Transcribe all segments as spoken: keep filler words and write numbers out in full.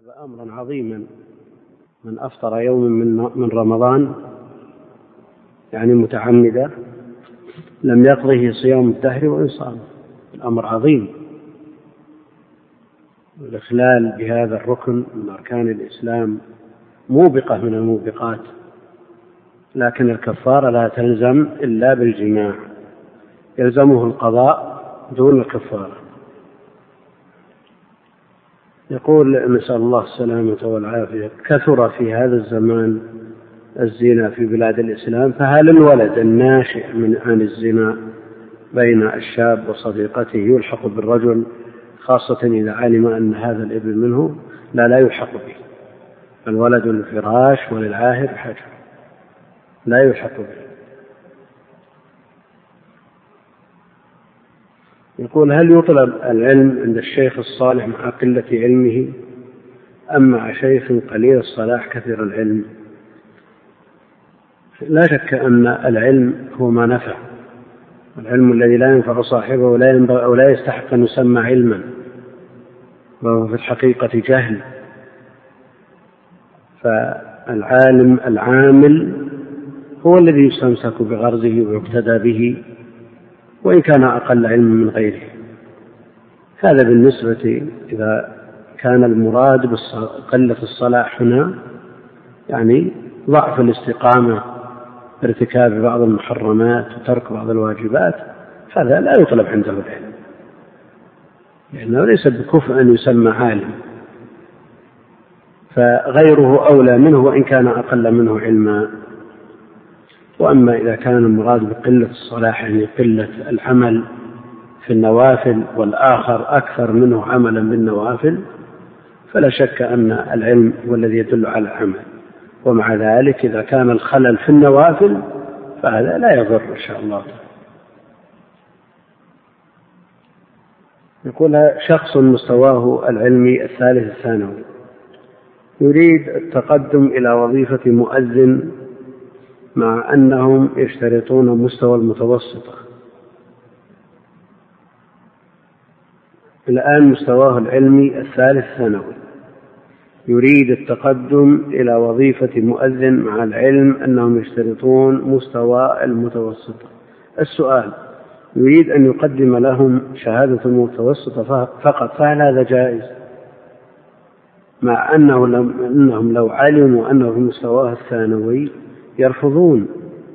أمرا عظيما. من أفطر يوم من رمضان يعني متعمدا لم يقضه صيام الدهر وإن صام. الأمر عظيم. الإخلال بهذا الركن من أركان الإسلام موبقة من الموبقات، لكن الكفارة لا تلزم إلا بالجماع، يلزمه القضاء دون الكفارة. يقول نسأل الله السلامة والعافية: كثر في هذا الزمان الزنا في بلاد الإسلام، فهل الولد الناشئ من عن الزنا بين الشاب وصديقته يلحق بالرجل، خاصة إذا علم أن هذا الابن منه؟ لا لا يلحق به. الولد للفراش وللعاهر حجر، لا يلحق به. يقول: هل يطلب العلم عند الشيخ الصالح مع قلة علمه أم مع شيخ قليل الصلاح كثير العلم؟ لا شك أن العلم هو ما نفع. العلم الذي لا ينفع صاحبه ولا ينبغي أو لا يستحق أن يسمى علما، وهو في الحقيقة جهل. فالعالم العامل هو الذي يستمسك بغرزه ويقتدى به وإن كان أقل علم من غيره. هذا بالنسبة إذا كان المراد بقلة الصلاح هنا يعني ضعف الاستقامة ارتكاب بعض المحرمات وترك بعض الواجبات، هذا لا يطلب عنده العلم، لأنه ليس بكفء أن يسمى عالم، فغيره أولى منه وإن كان أقل منه علما. وأما إذا كان المراد بقلة الصلاح يعني قلة العمل في النوافل والآخر أكثر منه عملا بالنوافل، فلا شك أن العلم هو الذي يدل على العمل. ومع ذلك إذا كان الخلل في النوافل فهذا لا يضر إن شاء الله. يقول: شخص مستواه العلمي الثالث الثانوي يريد التقدم إلى وظيفة مؤذن مع أنهم يشترطون مستوى المتوسطة. الآن مستواه العلمي الثالث ثانوي يريد التقدم إلى وظيفة مؤذن مع العلم أنهم يشترطون مستوى المتوسطة. السؤال: يريد أن يقدم لهم شهادة المتوسطة فقط، فهل هذا جائز؟ مع أنه لم أنهم لو علموا أنه في مستواه الثانوي يرفضون.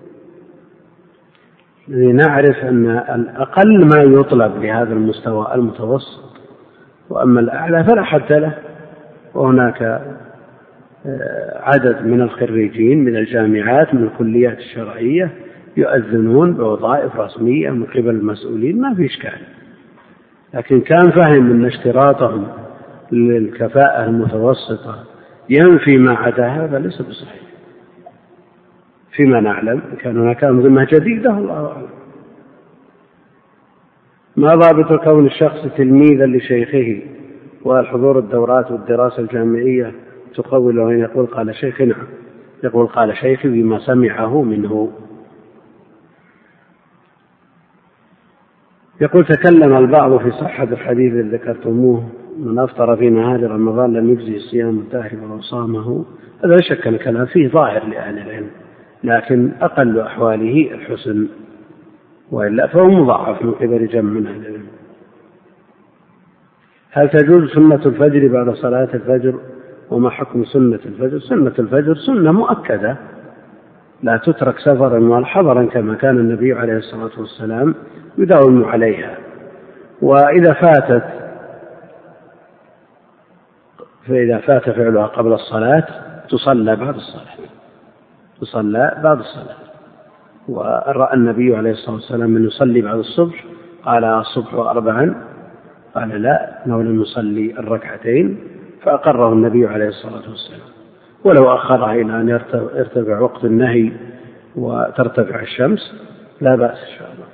لنعرف أن الأقل ما يطلب لهذا المستوى المتوسط، وأما الأعلى فلا حد له. وهناك عدد من الخريجين من الجامعات من الكليات الشرعية يؤذنون بوظائف رسمية من قبل المسؤولين، ما في إشكال. لكن كان فهم أن اشتراطهم للكفاءة المتوسطة ينفي ما عدا هذا ليس بصحيح. فيما نعلم كان هناك أنظمة جديدة الله أعلم. ما ضابط كون الشخص تلميذا لشيخه والحضور الدورات والدراسة الجامعية تقول له يقول قال شيخي؟ نعم، يقول قال شيخي بما سمعه منه. يقول: تكلم البعض في صحة الحديث الذي ذكرتموه: من أفطر في نهار رمضان لم يجزي صيام الدهر ولو صامه. هذا لا شك أن الكلام فيه ظاهر لأهل العلم، لكن أقل أحواله الحسن، وإلا فهو مضاعف من قبل جمع من أهل العلم. هل تجوز سنة الفجر بعد صلاة الفجر؟ وما حكم سنة الفجر؟ سنة الفجر سنة مؤكدة لا تترك سفرا ولا حضرا، كما كان النبي عليه الصلاة والسلام يداوم عليها. وإذا فاتت فإذا فات فعلها قبل الصلاة تصلى بعد الصلاة تصلى بعد الصلاة. ورأى النبي عليه الصلاة والسلام من يصلي بعد الصبح قال: الصبح أربعا، قال: لا، لو لم يصلي الركعتين، فأقره النبي عليه الصلاة والسلام. ولو أخرها إلى أن يرتفع وقت النهي وترتفع الشمس لا بأس إن شاء الله.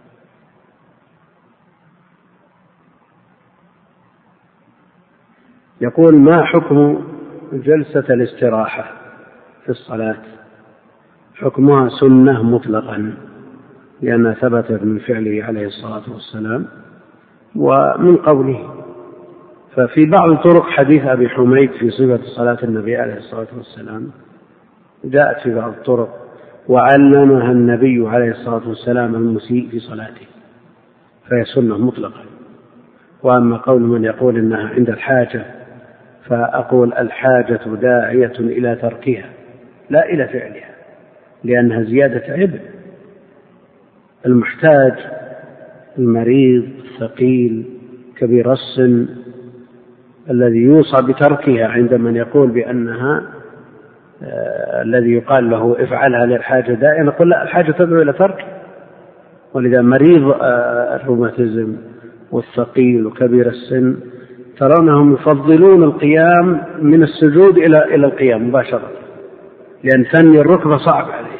يقول: ما حكم جلسة الاستراحة في الصلاة؟ حكمها سنة مطلقا، لأنها ثبتت من فعله عليه الصلاة والسلام ومن قوله، ففي بعض طرق حديث أبي حميد في صفة صلاة النبي عليه الصلاة والسلام جاءت في بعض الطرق: وعلمها النبي عليه الصلاة والسلام المسيء في صلاته، فهي سنة مطلقة. وأما قول من يقول إنها عند الحاجة، فأقول الحاجة داعية إلى تركها لا إلى فعلها، لأنها زيادة عبء. المحتاج، المريض، الثقيل، كبير السن، الذي يوصى بتركها عند من يقول بأنها آه الذي يقال له افعلها للحاجة دائما، نقول لا، الحاجة تدعو إلى ترك. ولذا مريض آه الروماتيزم والثقيل وكبير السن ترونهم يفضلون القيام من السجود إلى إلى القيام مباشرة، لأن ثني الركبة صعب عليه،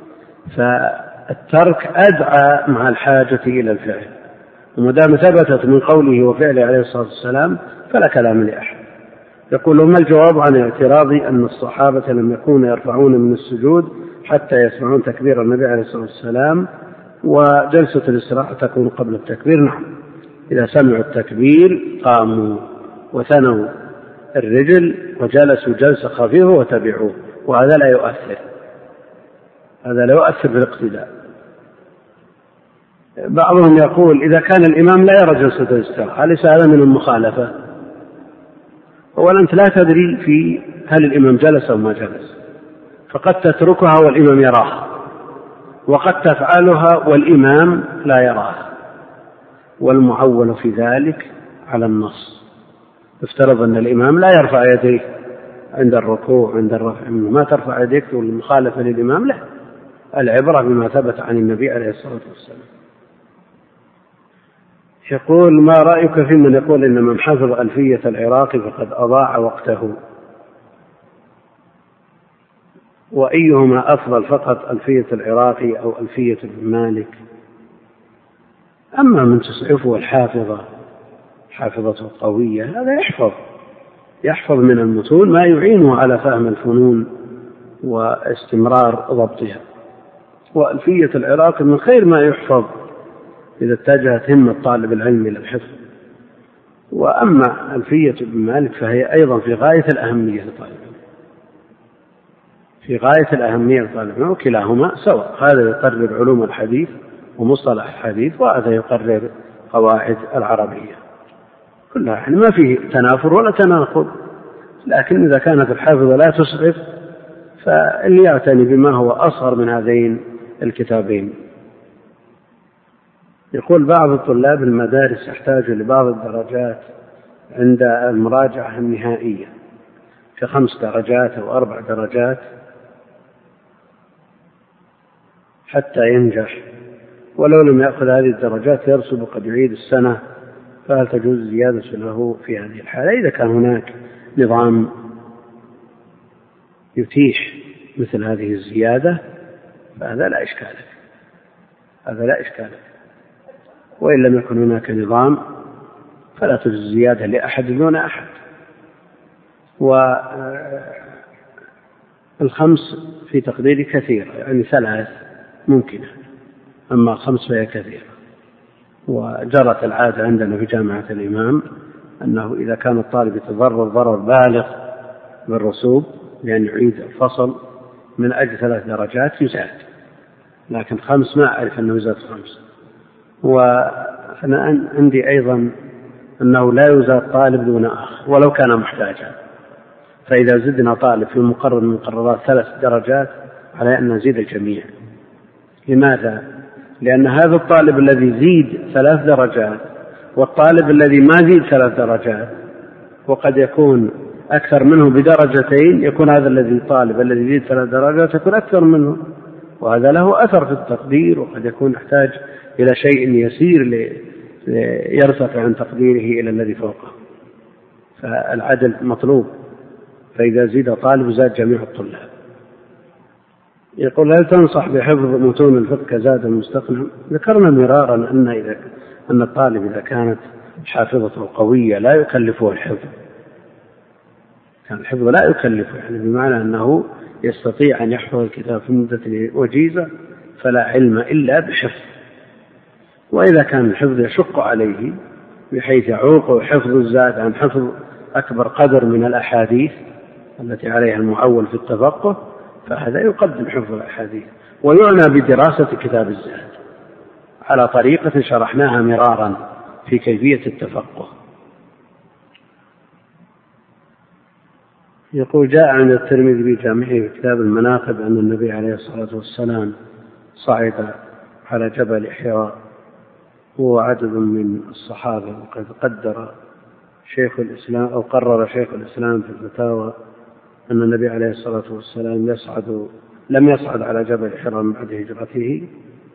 فالترك أدعى مع الحاجة إلى الفعل. ومدام ثبتت من قوله وفعله عليه الصلاة والسلام فلا كلام لأحد. يقول: ما الجواب عن اعتراضي أن الصحابة لم يكونوا يرفعون من السجود حتى يسمعون تكبير النبي عليه الصلاة والسلام، وجلسة الاستراحة تكون قبل التكبير؟ نعم، إذا سمعوا التكبير قاموا وثنوا الرجل وجلسوا جلسة خفيفة وتبعوه، وهذا لا يؤثر، هذا لا يؤثر في الاقتداء. بعضهم يقول: إذا كان الإمام لا يرى جلسة الاستراحة أليس هذا من المخالفة؟ أولا أنت لا تدري في هل الإمام جلس أو ما جلس، فقد تتركها والإمام يراها، وقد تفعلها والإمام لا يراها، والمعول في ذلك على النص. افترض أن الإمام لا يرفع يديه عند الركوع عند الرفع منه، ما ترفع يديك والمخالفة للإمام له، العبرة بما ثبت عن النبي عليه الصلاة والسلام. يقول: ما رأيك في من يقول إن من حفظ ألفية العراقي فقد أضاع وقته؟ وأيهما أفضل، فقط ألفية العراقي أو ألفية ابن مالك؟ أما من تصحفه الحافظة حافظته قوية، هذا يحفظ يحفظ من المتون ما يعينه على فهم الفنون واستمرار ضبطها. وألفية العراقي من خير ما يحفظ إذا اتجهت همة طالب العلم إلى الحفظ. وأما ألفية ابن مالك فهي أيضا في غاية الأهمية لطالب العلم، في غاية الأهمية لطالب العلم، وكلاهما سواء، هذا يقرر علوم الحديث ومصطلح الحديث، وهذا يقرر قواعد العربية، كلها يعني ما فيه تنافر ولا تناقض. لكن إذا كانت الحافظة لا تسعف فاللي يعتني بما هو أصغر من هذين الكتابين. يقول: بعض الطلاب المدارس يحتاج لبعض الدرجات عند المراجعة النهائية كخمس درجات أو أربع درجات حتى ينجح، ولو لم يأخذ هذه الدرجات يرسب قد يعيد السنة، فهل تجوز زيادة له في هذه الحالة؟ إذا كان هناك نظام يتيح مثل هذه الزيادة فهذا لا إشكال هذا لا إشكال وإن لم يكن هناك نظام فلا تجوز زيادة لأحد دون أحد. والخمس في تقديري كثير، يعني ثلاث ممكنة، أما خمس فهي كثيرة. وجرت العادة عندنا في جامعة الإمام أنه إذا كان الطالب يتضرر ضرر بالغ بالرسوب لأن يعيد الفصل من أجل ثلاث درجات يزاد، لكن خمس ما أعرف أنه يزاد خمس. وأنا عندي أيضا أنه لا يزاد طالب دون آخر ولو كان محتاجا، فإذا زدنا طالب في مقرر من مقررات ثلاث درجات على أن نزيد الجميع. لماذا؟ لأن هذا الطالب الذي يزيد ثلاث درجات والطالب الذي ما يزيد ثلاث درجات وقد يكون أكثر منه بدرجتين، يكون هذا الذي طالب الذي يزيد ثلاث درجات يكون أكثر منه، وهذا له أثر في التقدير، وقد يكون يحتاج إلى شيء يسير يرتفع عن تقديره إلى الذي فوقه. فالعدل مطلوب، فإذا زيد طالب زاد جميع الطلاب. يقول: هل تنصح بحفظ متون الفقه كزاد المستقنع؟ ذكرنا مرارا أن إذا أن الطالب إذا كانت حافظته قوية لا يكلفه الحفظ، كان الحفظ لا يكلفه، يعني بمعنى أنه يستطيع أن يحفظ الكتاب في مدة وجيزة فلا علم إلا بحفظ. وإذا كان الحفظ يشق عليه بحيث يعوق حفظ الزاد عن حفظ أكبر قدر من الأحاديث التي عليها المعول في التفقه، فهذا يقدم حفظ الأحاديث. ويعنى بدراسة كتاب الزاد على طريقة شرحناها مرارا في كيفية التفقه. يقول: جاء عند الترمذي بجامعه في كتاب المناقب أن النبي عليه الصلاة والسلام صعد على جبل حراء هو عدد من الصحابة، وقد قدر شيخ الإسلام أو قرر شيخ الإسلام في الفتاوى أن النبي عليه الصلاة والسلام يصعد لم يصعد على جبل حراء من بعد هجرته،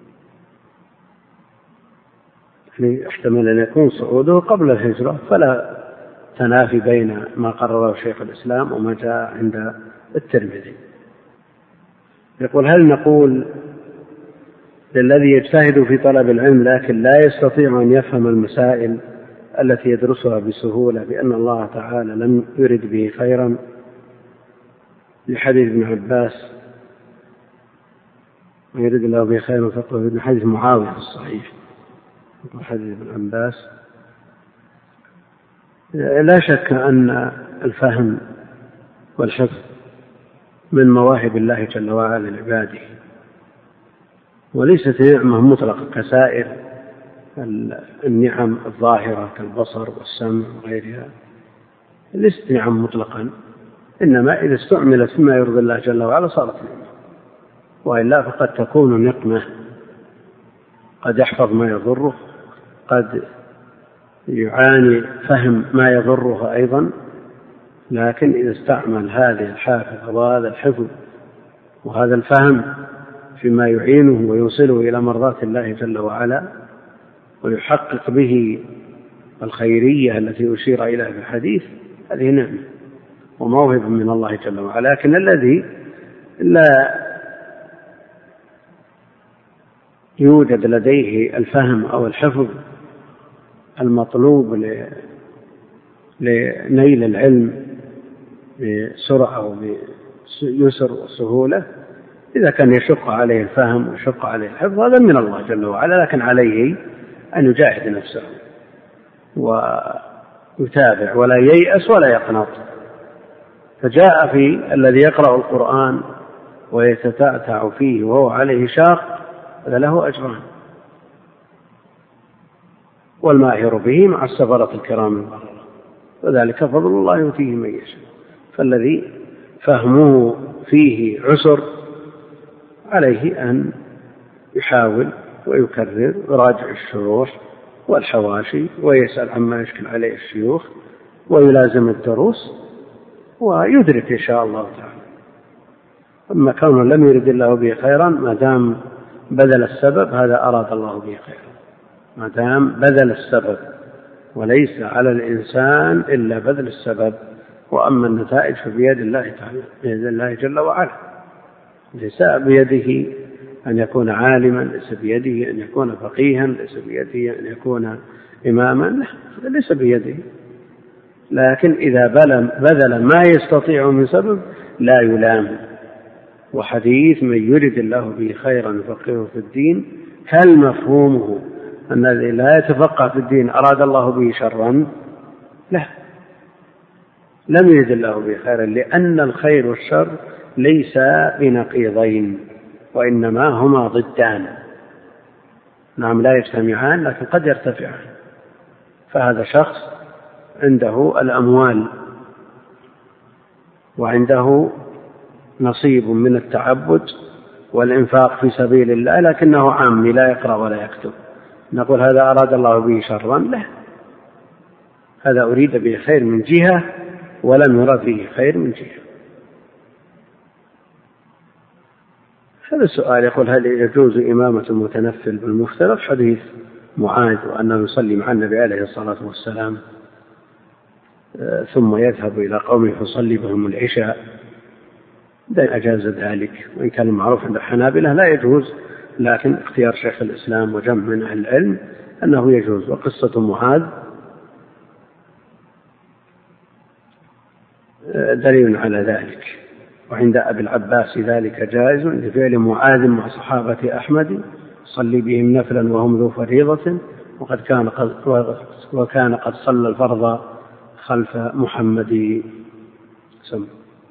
يعني احتمل أن يكون صعوده قبل الهجرة، فلا تنافي بين ما قرره شيخ الإسلام وما جاء عند الترمذي. يقول: هل نقول للذي يجتهد في طلب العلم لكن لا يستطيع أن يفهم المسائل التي يدرسها بسهولة بأن الله تعالى لم يرد به خيرا، لحديث ابن عباس: ويرد الله به خيرا فقه ابن حديث معاوية في الصحيح، حديث ابن عباس. لا شك أن الفهم والحفظ من مواهب الله جل وعلا لعباده، وليست نعمة مطلقة كسائر النعم الظاهرة كالبصر والسمع وغيرها، ليست نعم مطلقا، إنما إذا استعملت فيما يرضي الله جل وعلا صارت نعمة، وإلا فقد تكون نقمة، قد يحفظ ما يضره، قد يعاني فهم ما يضره أيضا، لكن إذا استعمل هذه الحافظ وهذا الحفظ وهذا الفهم فيما يعينه ويوصله إلى مرضاة الله جل وعلا ويحقق به الخيرية التي أشير إليها في الحديث، هذه نعمة وموهبة من الله جل وعلا. لكن الذي لا يوجد لديه الفهم أو الحفظ المطلوب لنيل العلم بسرعة وبيسر وسهولة، إذا كان يشق عليه الفهم ويشق عليه الحفظ هذا من الله جل وعلا، لكن عليه أن يجاهد نفسه ويتابع ولا ييأس ولا يقنط. فجاء في الذي يقرأ القرآن ويتتعتع فيه وهو عليه شاق هذا له أجران، والماهر به مع السفرة الكرام البررة، وذلك فضل الله يؤتيه من يشاء. فالذي فهمه فيه عسر عليه أن يحاول ويكرر ويراجع الشروح والحواشي ويسأل عما يشكل عليه الشيوخ ويلازم الدروس ويدرك إن شاء الله تعالى. أما كونه لم يرد الله به خيرا، ما دام بذل السبب هذا أراد الله به خيرا، ما دام بذل السبب، وليس على الإنسان إلا بذل السبب، وأما النتائج فبيد الله تعالى، بيد الله جل وعلا. ليس بيده أن يكون عالما، ليس بيده أن يكون فقيها، ليس بيده أن يكون إماما، ليس بيده. لكن إذا بذل ما يستطيع من سبب لا يلام. وحديث من يرد الله به خيرا يفقهه في الدين، هل مفهومه أن الذي لا يتفقه في الدين أراد الله به شرا؟ لا، لم يرد الله به خيرا، لأن الخير والشر ليس بنقيضين، وإنما هما ضدان. نعم لا يجتمعان لكن قد يرتفعان. فهذا شخص عنده الأموال وعنده نصيب من التعبد والإنفاق في سبيل الله، لكنه عامي لا يقرأ ولا يكتب، نقول هذا أراد الله به شرا؟ لا، هذا أريد به خير من جهة ولم يرد به خير من جهة. هذا السؤال يقول: هل يجوز إمامة المتنفل بالمفترض؟ حديث معاذ وأنه يصلي مع النبي عليه الصلاة والسلام ثم يذهب إلى قومه فيصلي بهم العشاء، ده أجاز ذلك، وإن كان المعروف عند الحنابلة لا يجوز، لكن اختيار شيخ الإسلام وجمع من أهل العلم أنه يجوز. وقصة معاذ دليل على ذلك، وعند أبي العباس ذلك جائز لفعل معاذ مع صحابة أحمد، صلي بهم نفلا وهم ذو فريضة وقد كان قد وكان قد صلى الفرض خلف محمد. سم.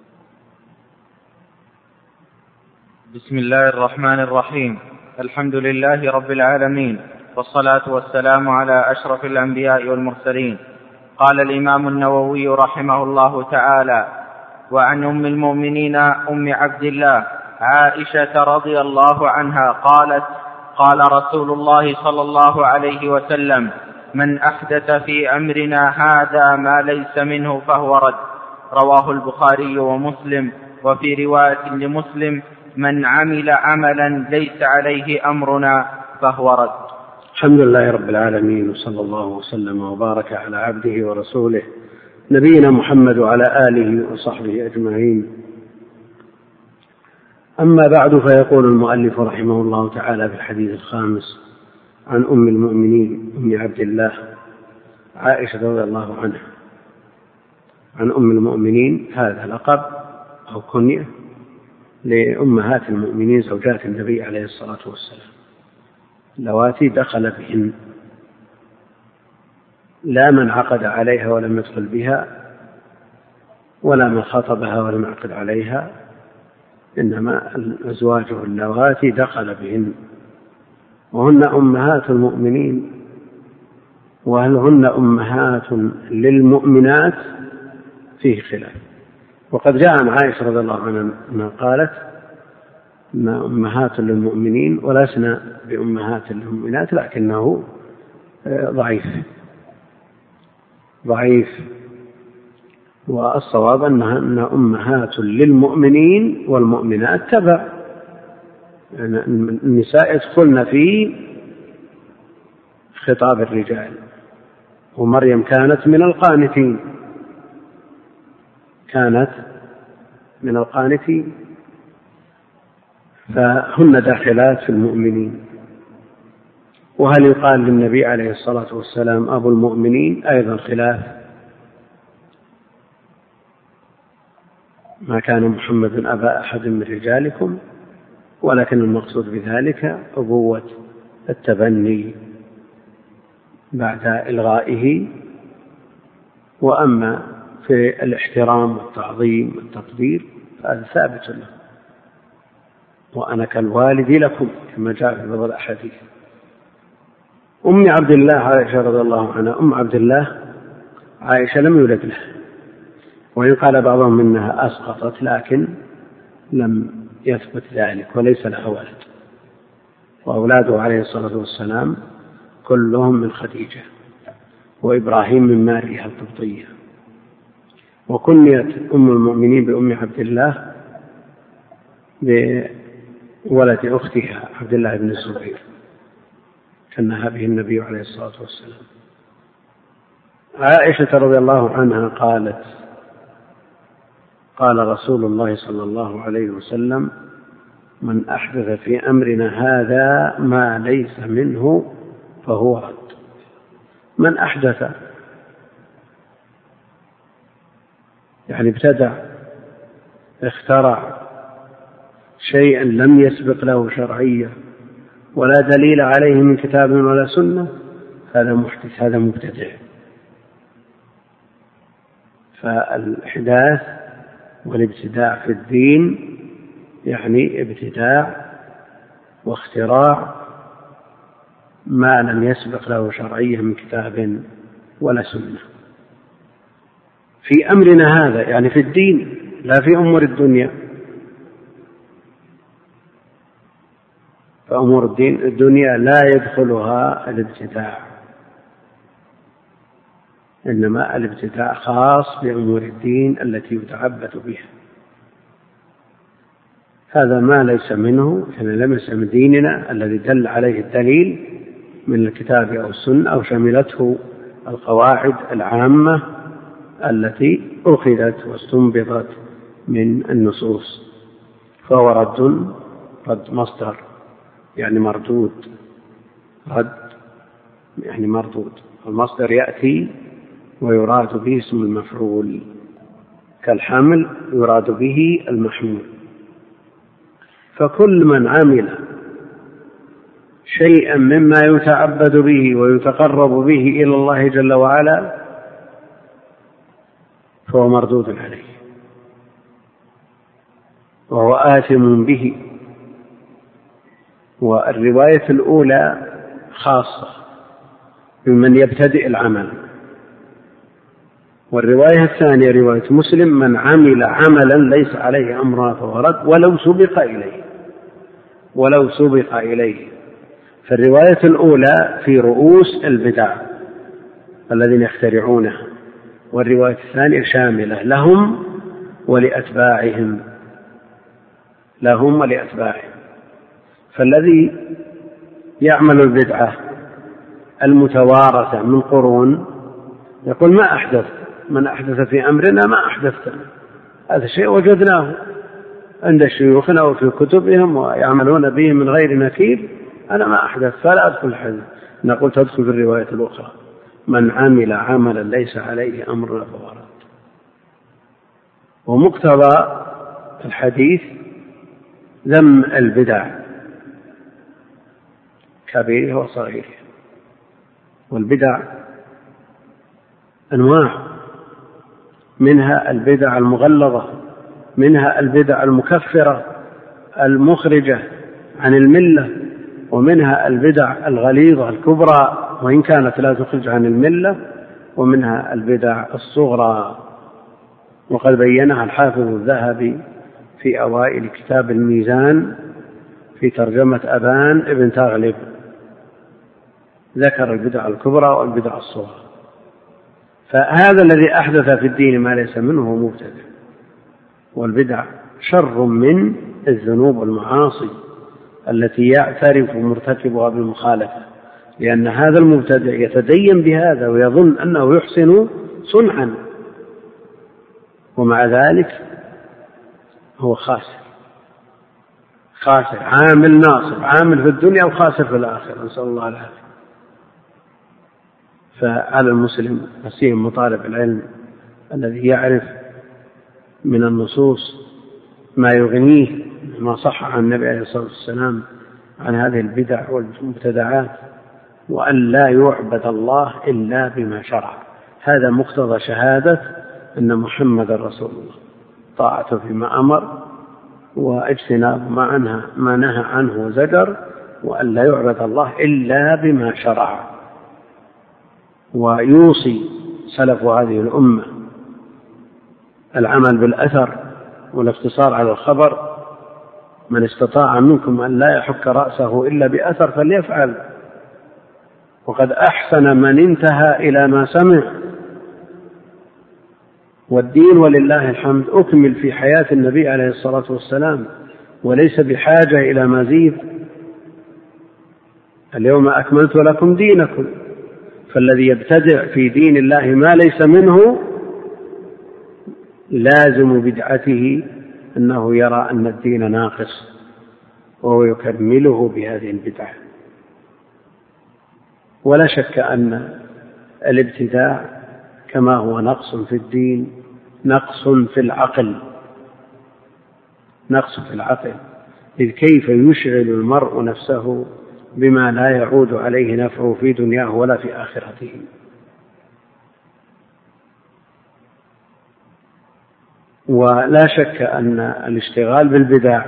بسم الله الرحمن الرحيم. الحمد لله رب العالمين، والصلاة والسلام على أشرف الأنبياء والمرسلين. قال الإمام النووي رحمه الله تعالى: وعن أم المؤمنين أم عبد الله عائشة رضي الله عنها قالت: قال رسول الله صلى الله عليه وسلم: من أحدث في أمرنا هذا ما ليس منه فهو رد. رواه البخاري ومسلم. وفي رواية لمسلم: من عمل عملا ليس عليه أمرنا فهو رد. الحمد لله رب العالمين، وصلى الله وسلم وبارك على عبده ورسوله نبينا محمد وعلى آله وصحبه أجمعين. أما بعد، فيقول المؤلف رحمه الله تعالى في الحديث الخامس عن أم المؤمنين أم عبد الله عائشة رضي الله عنها. عن أم المؤمنين هذا لقب أو كنية لأمهات المؤمنين زوجات النبي عليه الصلاة والسلام، اللواتي دخل بهن، لا من عقد عليها ولم يدخل بها، ولا من خطبها ولم يعقد عليها، إنما أزواجه اللواتي دخل بهن، وهن أمهات المؤمنين. وهل هن أمهات للمؤمنات؟ فيه خلاف. وقد جاء عن عائشة رضي الله عنها أنها قالت: إن أمهات للمؤمنين ولسنا بأمهات للمؤمنات، لكنه ضعيف ضعيف والصواب أنها أن أمهات للمؤمنين والمؤمنات تبع، يعني النساء يدخلن في خطاب الرجال. ومريم كانت من القانتين كانت من القانتين فهن داخلات في المؤمنين. وهل يقال للنبي عليه الصلاة والسلام أبو المؤمنين؟ أيضا خلاف، ما كان محمد أبا أحد من رجالكم، ولكن المقصود بذلك أبوة التبني بعد إلغائه. وأما في الاحترام والتعظيم والتقدير فهذا ثابت له، وأنا كالوالد لكم كما جاء في بعض الأحاديث. أم عبد الله عائشة رضي الله عنها، أم عبد الله عائشة لم يولد لها، وإن قال بعضهم إنها أسقطت، لكن لم يثبت ذلك، وليس لها ولد. وأولاده عليه الصلاة والسلام كلهم من خديجة، وإبراهيم من ماريا القبطية. وكنيت أم المؤمنين بأم عبد الله بولد أختها عبد الله بن الزبير، كنها به النبي عليه الصلاة والسلام. عائشة رضي الله عنها قالت: قال رسول الله صلى الله عليه وسلم: من أحدث في أمرنا هذا ما ليس منه فهو رد. من أحدث يعني ابتدع، اخترع شيئا لم يسبق له شرعية ولا دليل عليه من كتاب ولا سنة، هذا محدث، هذا مبتدع. فالإحداث والابتداع في الدين يعني ابتداع واختراع ما لم يسبق له شرعية من كتاب ولا سنة في أمرنا هذا، يعني في الدين لا في أمور الدنيا. فأمور الدين الدنيا لا يدخلها الابتداع، إنما الابتداع خاص بأمور الدين التي يتعبد بها. هذا ما ليس منه، يعني لم يسم ديننا الذي دل عليه الدليل من الكتاب أو السنة، أو شملته القواعد العامة التي أخذت واستنبطت من النصوص، فهو رد. رد مصدر يعني مردود، رد يعني مردود. المصدر يأتي ويراد به اسم المفعول، كالحمل يراد به المحمول. فكل من عمل شيئا مما يتعبد به ويتقرب به إلى الله جل وعلا فهو مردود عليه وهو آثم به. والرواية الأولى خاصة بمن يبتدئ العمل، والرواية الثانية رواية مسلم من عمل عملا ليس عليه أمرنا فهو رد ولو سبق إليه ولو سبق إليه. فالرواية الأولى في رؤوس البدع الذين يخترعونها، والرواية الثانية شاملة لهم ولأتباعهم لهم ولأتباعهم. فالذي يعمل البدعة المتوارثة من قرون يقول ما أحدث، من أحدث في أمرنا ما أحدثتنا، هذا شيء وجدناه عند شيوخنا وفي كتبهم ويعملون به من غير نكير، أنا ما أحدث فلا أدخل الحديث. نقول تدخل في الرواية الأخرى من عمل عملا ليس عليه أمرنا فهو رد. ومقتضى الحديث ذم البدع كبيرها وصغيرها، والبدع أنواع، منها البدع المغلظة، منها البدع المكفرة المخرجة عن الملة، ومنها البدع الغليظة الكبرى وإن كانت لا تخرج عن الملة، ومنها البدع الصغرى. وقد بينها الحافظ الذهبي في أوائل كتاب الميزان في ترجمة أبان ابن تغلب، ذكر البدع الكبرى والبدع الصغرى. فهذا الذي أحدث في الدين ما ليس منه هو مبتدع، والبدع شر من الذنوب والمعاصي التي يعترف مرتكبها بالمخالفة، لأن هذا المبتدع يتدين بهذا ويظن أنه يحسن صنعا، ومع ذلك هو خاسر خاسر عامل ناصب، عامل في الدنيا وخاسر في الآخرة، نسأل الله العافية. فعلى المسلم نسيم مطالب العلم الذي يعرف من النصوص ما يغنيه ما صح عن النبي عليه الصلاة والسلام عن هذه البدع والمبتدعات، وأن لا يعبد الله إلا بما شرع. هذا مقتضى شهادة أن محمد رسول الله، طاعته فيما أمر واجتناب ما, ما نهى عنه وزجر، وأن لا يعبد الله إلا بما شرع. ويوصي سلف هذه الأمة العمل بالأثر والاقتصار على الخبر، من استطاع منكم أن لا يحك رأسه إلا بأثر فليفعل، وقد أحسن من انتهى إلى ما سمع. والدين ولله الحمد أكمل في حياة النبي عليه الصلاة والسلام، وليس بحاجة إلى مزيد. اليوم أكملت لكم دينكم. فالذي يبتدع في دين الله ما ليس منه لازم بدعته أنه يرى أن الدين ناقص وهو يكمله بهذه البدعة. ولا شك أن الابتداع كما هو نقص في الدين نقص في العقل نقص في العقل إذ كيف يشغل المرء نفسه بما لا يعود عليه نفعه في دنياه ولا في آخرته. ولا شك أن الاشتغال بالبدع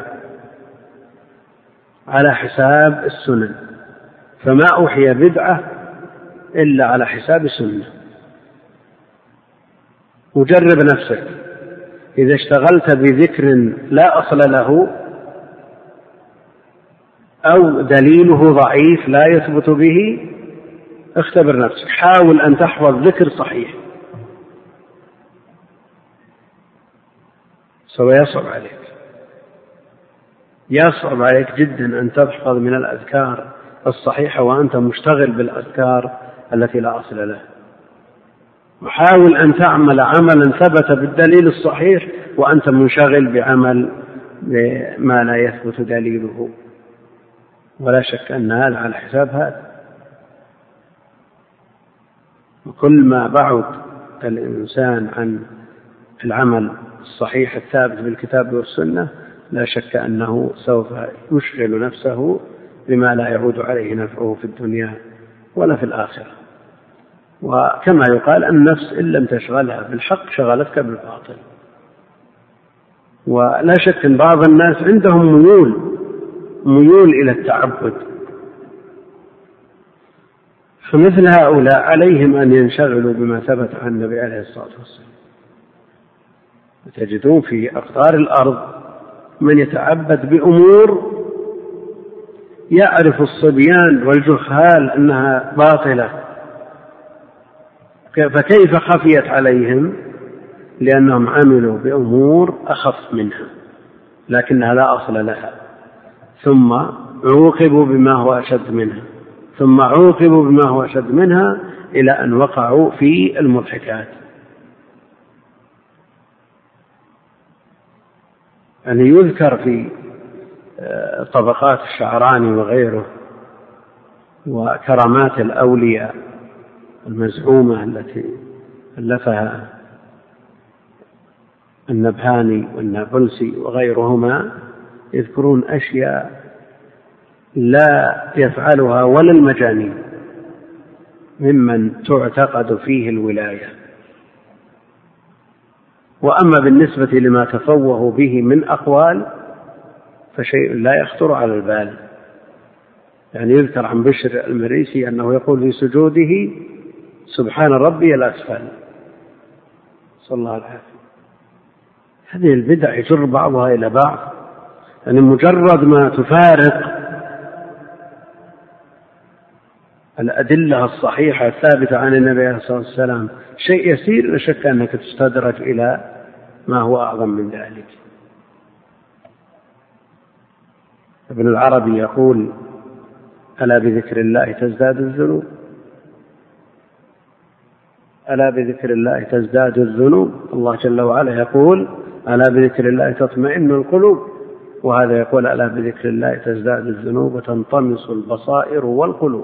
على حساب السنن، فما أوحي بدعة إلا على حساب السنة. وجرب نفسك، إذا اشتغلت بذكر لا أصل له أو دليله ضعيف لا يثبت به، اختبر نفسك، حاول أن تحفظ ذكر صحيح، سوف يصعب عليك يصعب عليك جدا أن تحفظ من الأذكار الصحيحة وأنت مشتغل بالأذكار التي لا أصل لها. وحاول أن تعمل عملا ثبت بالدليل الصحيح وأنت منشغل بعمل ما لا يثبت دليله، ولا شك أن هذا على حساب هذا. وكل ما بعد الإنسان عن العمل الصحيح الثابت بالكتاب والسنة لا شك أنه سوف يشغل نفسه بما لا يعود عليه نفعه في الدنيا ولا في الآخرة. وكما يقال النفس إن لم تشغلها بالحق شغلتك بالباطل. ولا شك أن بعض الناس عندهم ميول ميول إلى التعبد، فمثل هؤلاء عليهم أن ينشغلوا بما ثبت عن النبي عليه الصلاة والسلام. تجدون في أقطار الأرض من يتعبد بأمور يعرف الصبيان والجهال أنها باطلة، فكيف خفيت عليهم؟ لأنهم عملوا بأمور أخف منها لكنها لا أصل لها، ثم عوقبوا بما هو أشد منها، ثم عوقبوا بما هو أشد منها، إلى أن وقعوا في المضحكات. يعني يذكر في طبقات الشعراني وغيره وكرامات الأولياء المزعومة التي ألفها النبهاني والنابلسي وغيرهما، يذكرون أشياء لا يفعلها ولا المجانين ممن تعتقد فيه الولاية. وأما بالنسبة لما تفوه به من أقوال فشيء لا يخطر على البال. يعني يذكر عن بشر المريسي أنه يقول في سجوده سبحان ربي الأسفل، صلى الله عليه. هذه البدع يجر بعضها إلى بعض، يعني مجرد ما تفارق الأدلة الصحيحة الثابتة عن النبي عليه الصلاة والسلام شيء يسير، لا شك أنك تستدرج إلى ما هو أعظم من ذلك. ابن العربي يقول ألا بذكر الله تزداد الذنوب، ألا بذكر الله تزداد الذنوب. الله جل وعلا يقول ألا بذكر الله تطمئن القلوب، وهذا يقول ألا بذكر الله تزداد الذنوب وتنطمس البصائر والقلوب.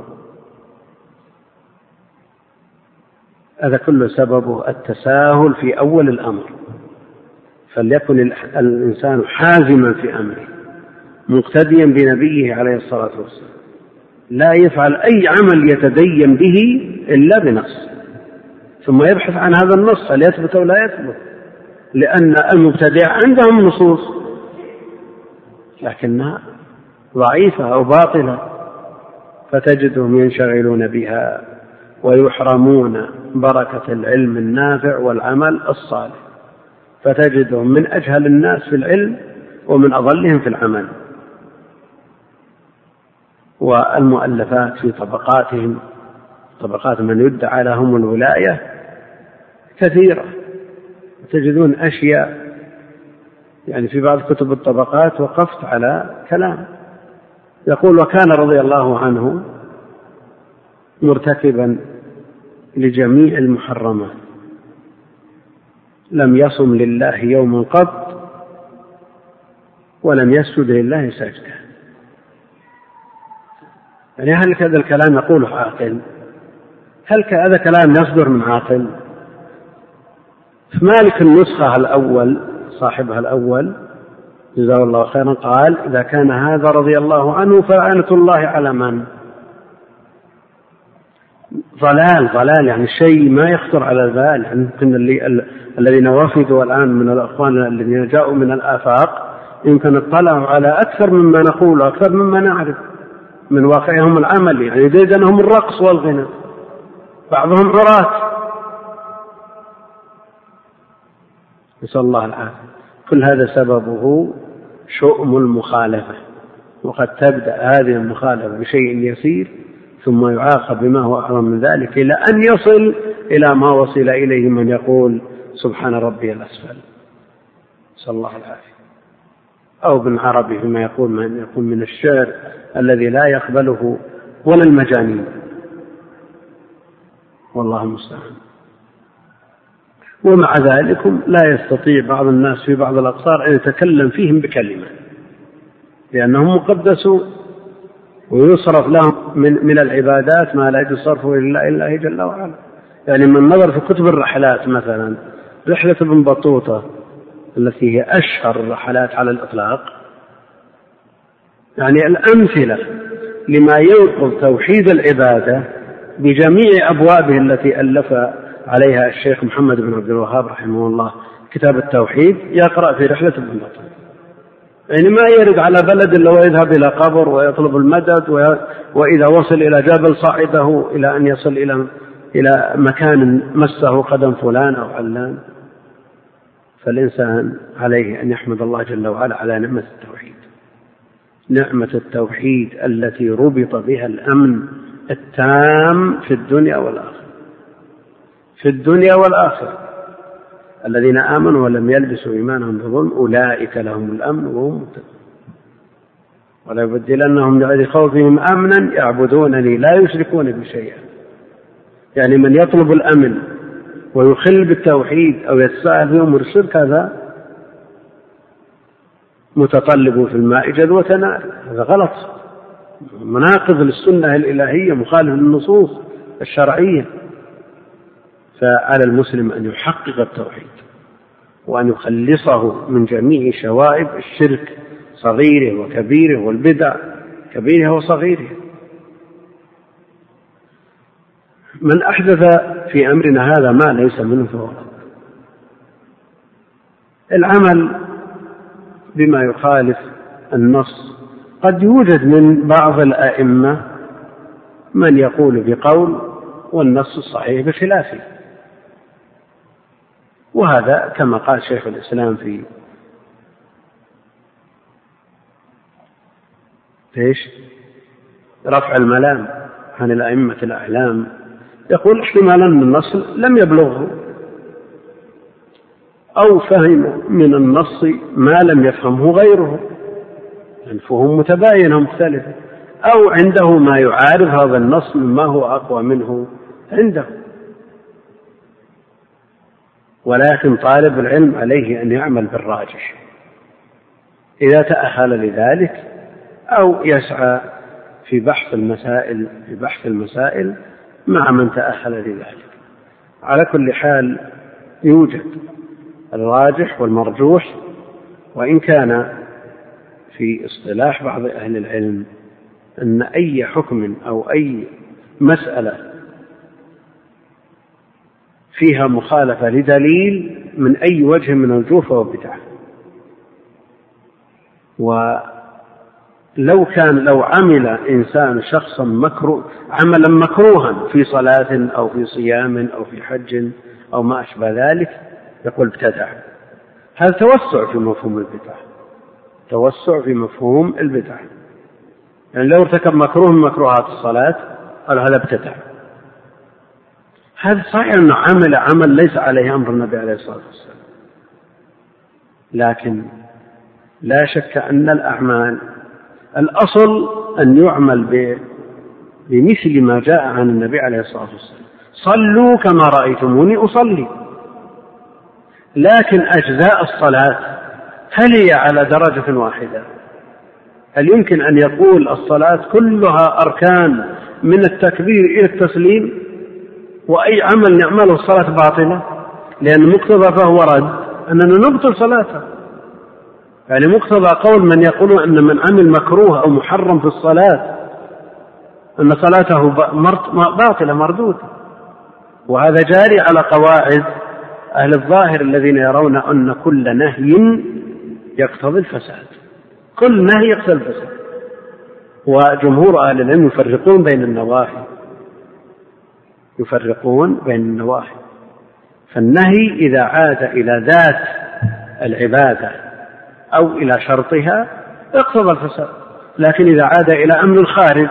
هذا كله سببه التساهل في أول الأمر، فليكن الإنسان حازما في أمره مقتديا بنبيه عليه الصلاة والسلام، لا يفعل أي عمل يتدين به إلا بنص، ثم يبحث عن هذا النص هل يثبت أو لا يثبت، لأن المبتدع عندهم نصوص لكنها ضعيفة أو باطلة، فتجدهم ينشغلون بها ويحرمون بركة العلم النافع والعمل الصالح، فتجدهم من أجهل الناس في العلم ومن أضلهم في العمل. والمؤلفات في طبقاتهم، طبقات من يدعى لهم الولاية كثيرة، تجدون أشياء. يعني في بعض كتب الطبقات وقفت على كلام يقول وكان رضي الله عنه مرتكبا لجميع المحرمات، لم يصم لله يوم قط ولم يسجد لله سجدة. يعني هل هذا الكلام يقوله عاقل؟ هل هذا كلام يصدر من عاقل؟ مالك النسخة الأول صاحبها الأول جزاه الله خيرا قال إذا كان هذا رضي الله عنه فلعنة الله على من؟ ضلال ضلال يعني شيء ما يخطر على البال. يمكن اللي الذين وفدوا الآن من الأخوان الذين جاءوا من الآفاق يمكن اطلعوا على أكثر مما نقول وأكثر مما نعرف من واقعهم العملي. يعني ديدنهم الرقص والغنى، بعضهم عراة، نسأل الله العافية. كل هذا سببه شؤم المخالفة، وقد تبدأ هذه المخالفة بشيء يسير ثم يعاقب بما هو أعظم من ذلك إلى أن يصل إلى ما وصل إليه من يقول سبحان ربي الأسفل، نسأل الله العافية. أو ابن عربي فيما يقول من يقول من الشعر الذي لا يقبله ولا المجانين، والله المستعان. ومع ذلك لا يستطيع بعض الناس في بعض الأقطار أن يتكلم فيهم بكلمة، لأنهم مقدسون ويصرف لهم من, من العبادات ما لا يجوز صرفه إلا الله جل وعلا. يعني من نظر في كتب الرحلات مثلا رحلة ابن بطوطة التي هي أشهر الرحلات على الإطلاق، يعني الأمثلة لما ينقض توحيد العبادة بجميع أبوابه التي ألف عليها الشيخ محمد بن عبد الوهاب رحمه الله كتاب التوحيد، يقرأ في رحلة ابن بطال. يعني ما يرد على بلد إلا ويذهب إلى قبر ويطلب المدد، وإذا وصل إلى جبل صعده إلى أن يصل إلى إلى مكان مسه قدم فلان أو علان. فالإنسان عليه أن يحمد الله جل وعلا على نعمة التوحيد، نعمة التوحيد التي ربط بها الأمن التام في الدنيا والآخرة. في الدنيا والآخرة الذين آمنوا ولم يلبسوا إيمانهم بظلم أولئك لهم الأمن وهم مهتدون. ولا يبدلنهم بعد خوفهم أمنا يعبدونني لا يشركون بي شيئا. يعني من يطلب الأمن ويخل بالتوحيد أو يتساهل في أمور الشرك هذا متطلب في الماء جذوة نار، هذا غلط، مناقض للسنة الإلهية، مخالف للنصوص الشرعية. فعلى المسلم أن يحقق التوحيد وأن يخلصه من جميع شوائب الشرك صغيره وكبيره والبدع كبيره وصغيره. من أحدث في أمرنا هذا ما ليس منه فهو رد. العمل بما يخالف النص قد يوجد من بعض الأئمة من يقول بقول والنص الصحيح بخلافه، وهذا كما قال شيخ الإسلام في ايش رفع الملام عن الأئمة الأعلام، يقول احتمالا أن النص لم يبلغه أو فهم من النص ما لم يفهمه غيره، الفهم متباينة مختلفة، أو عنده ما يعارض هذا النص مما هو أقوى منه عنده. ولكن طالب العلم عليه أن يعمل بالراجح إذا تأهل لذلك، أو يسعى في بحث المسائل في بحث المسائل مع من تأهل لذلك. على كل حال يوجد الراجح والمرجوح، وإن كان في اصطلاح بعض أهل العلم أن أي حكم أو أي مسألة فيها مخالفة لدليل من أي وجه من الوجوه فهو بدعة. ولو كان لو عمل إنسان شخصا مكروه عملا مكروها في صلاة أو في صيام أو في حج أو ما أشبه ذلك يقول ابتدع. هذا توسع في مفهوم البدعة، توسع في مفهوم البدعة. يعني لو ارتكب مكروه من مكروهات الصلاة قال هذا ابتدع. هذا صحيح أنه عمل عمل ليس عليه أمر النبي عليه الصلاة والسلام، لكن لا شك أن الأعمال الأصل أن يعمل بمثل ما جاء عن النبي عليه الصلاة والسلام. صلوا كما رأيتموني أصلي. لكن أجزاء الصلاة هل هي على درجة واحدة؟ هل يمكن أن يقول الصلاة كلها أركان من التكبير إلى التسليم وأي عمل نعمله الصلاة باطلة؟ لأن مقتضى فهو رد أننا نبطل صلاته. يعني مقتضى قول من يقولون أن من عمل مكروه أو محرم في الصلاة أن صلاته باطلة مردودة، وهذا جاري على قواعد أهل الظاهر الذين يرون أن كل نهي يقتضي الفساد، كل نهي يقتضي الفساد. وجمهور أهل العلم يفرقون بين النواهي، يفرقون بين النواهي. فالنهي إذا عاد إلى ذات العبادة أو إلى شرطها يقتضي الفساد، لكن إذا عاد إلى أمر الخارج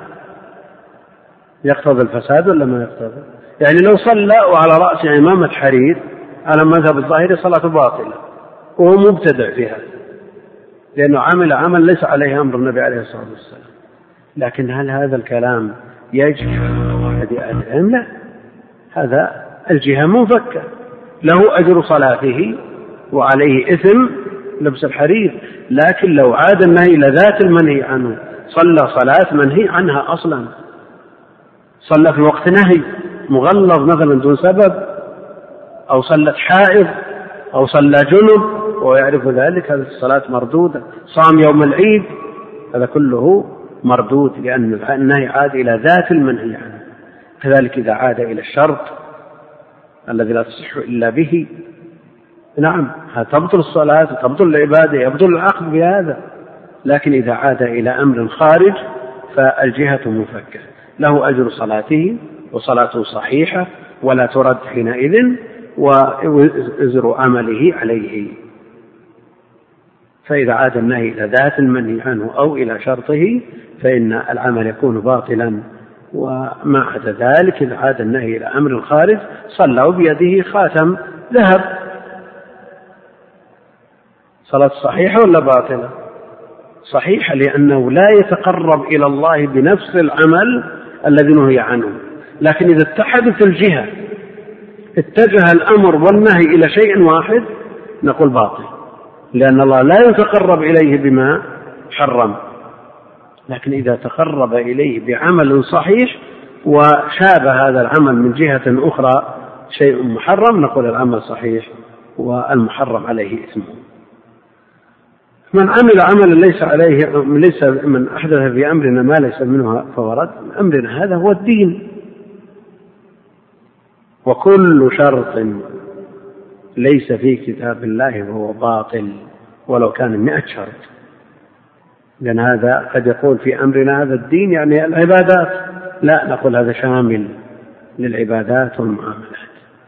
يقتضي الفساد ولا ما يقتضي؟ يعني لو صلى وعلى رأس عمامة حرير على مذهب الظاهر صلاة باطلة وهو مبتدع في هذا، لأنه عمل عمل ليس عليه أمر النبي عليه الصلاة والسلام. لكن هل هذا الكلام يجب قواعد أهل العلم؟ لا، هذا الجهة منفكة، له أجر صلاته وعليه إثم لبس الحرير. لكن لو عاد النهي إلى ذات المنهي عنه، صلى صلاة منهي عنها أصلا، صلى في وقت نهي مغلظ مثلا دون سبب، أو صلت حائض أو صلى جنب ويعرف ذلك، هذه الصلاة مردودة. صام يوم العيد، هذا كله مردود، لأن النهي عاد إلى ذات المنهي عنه. كذلك إذا عاد إلى الشرط الذي لا تصح إلا به، نعم تبطل الصلاة وتبطل العبادة، يبطل العقد بهذا. لكن إذا عاد إلى أمر خارج فالجهة مفكة، له أجر صلاته وصلاته صحيحة ولا ترد حينئذ، ووزر عمله عليه. فإذا عاد النهي إلى ذات المنهي عنه أو إلى شرطه فإن العمل يكون باطلا. وما عدا ذلك إذا عاد النهي إلى أمر خارج صلى بيده خاتم ذهب، صلاة صحيحة ولا باطلة؟ صحيحة، لأنه لا يتقرب إلى الله بنفس العمل الذي نهي عنه. لكن إذا اتحدت الجهة اتجه الأمر والنهي إلى شيء واحد نقول باطل، لأن الله لا يتقرب إليه بما حرم. لكن إذا تقرب إليه بعمل صحيح وشابه هذا العمل من جهة أخرى شيء محرم نقول العمل صحيح والمحرم عليه إثمه. من عمل عملا ليس عليه ليس من أحدث في أمرنا ما ليس منه فورد، أمرنا هذا هو الدين. وكل شرط ليس في كتاب الله فهو باطل ولو كان مئة شرط، لأن هذا قد يقول في أمرنا هذا الدين يعني العبادات، لا نقول هذا شامل للعبادات والمعاملات.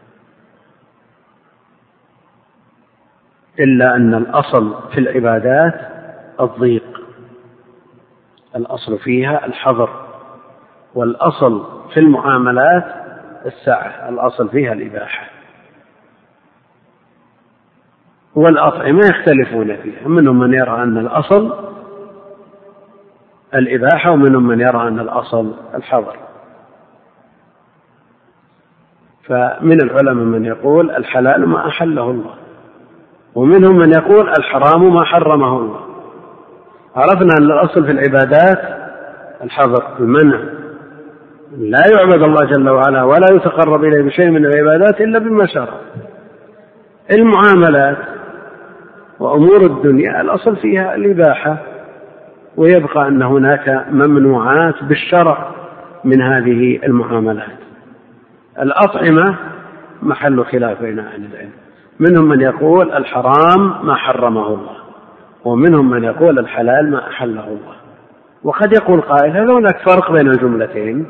إلا أن الأصل في العبادات الضيق، الأصل فيها الحظر، والأصل في المعاملات السعة، الأصل فيها الإباحة. والأطعمة يختلفون فيها، منهم من يرى أن الأصل الإباحة ومنهم من يرى أن الأصل الحظر. فمن العلماء من يقول الحلال ما أحله الله، ومنهم من يقول الحرام ما حرمه الله. عرفنا أن الأصل في العبادات الحظر، المنع، لا يعبد الله جل وعلا ولا يتقرب إليه بشيء من العبادات إلا بما شرع. المعاملات وأمور الدنيا الأصل فيها الإباحة، ويبقى أن هناك ممنوعات بالشرع من هذه المعاملات. الأطعمة محل خلاف بين أهل العلم، منهم من يقول الحرام ما حرمه الله، ومنهم من يقول الحلال ما أحله الله. وقد يقول قائل هل هناك فرق بين الجملتين؟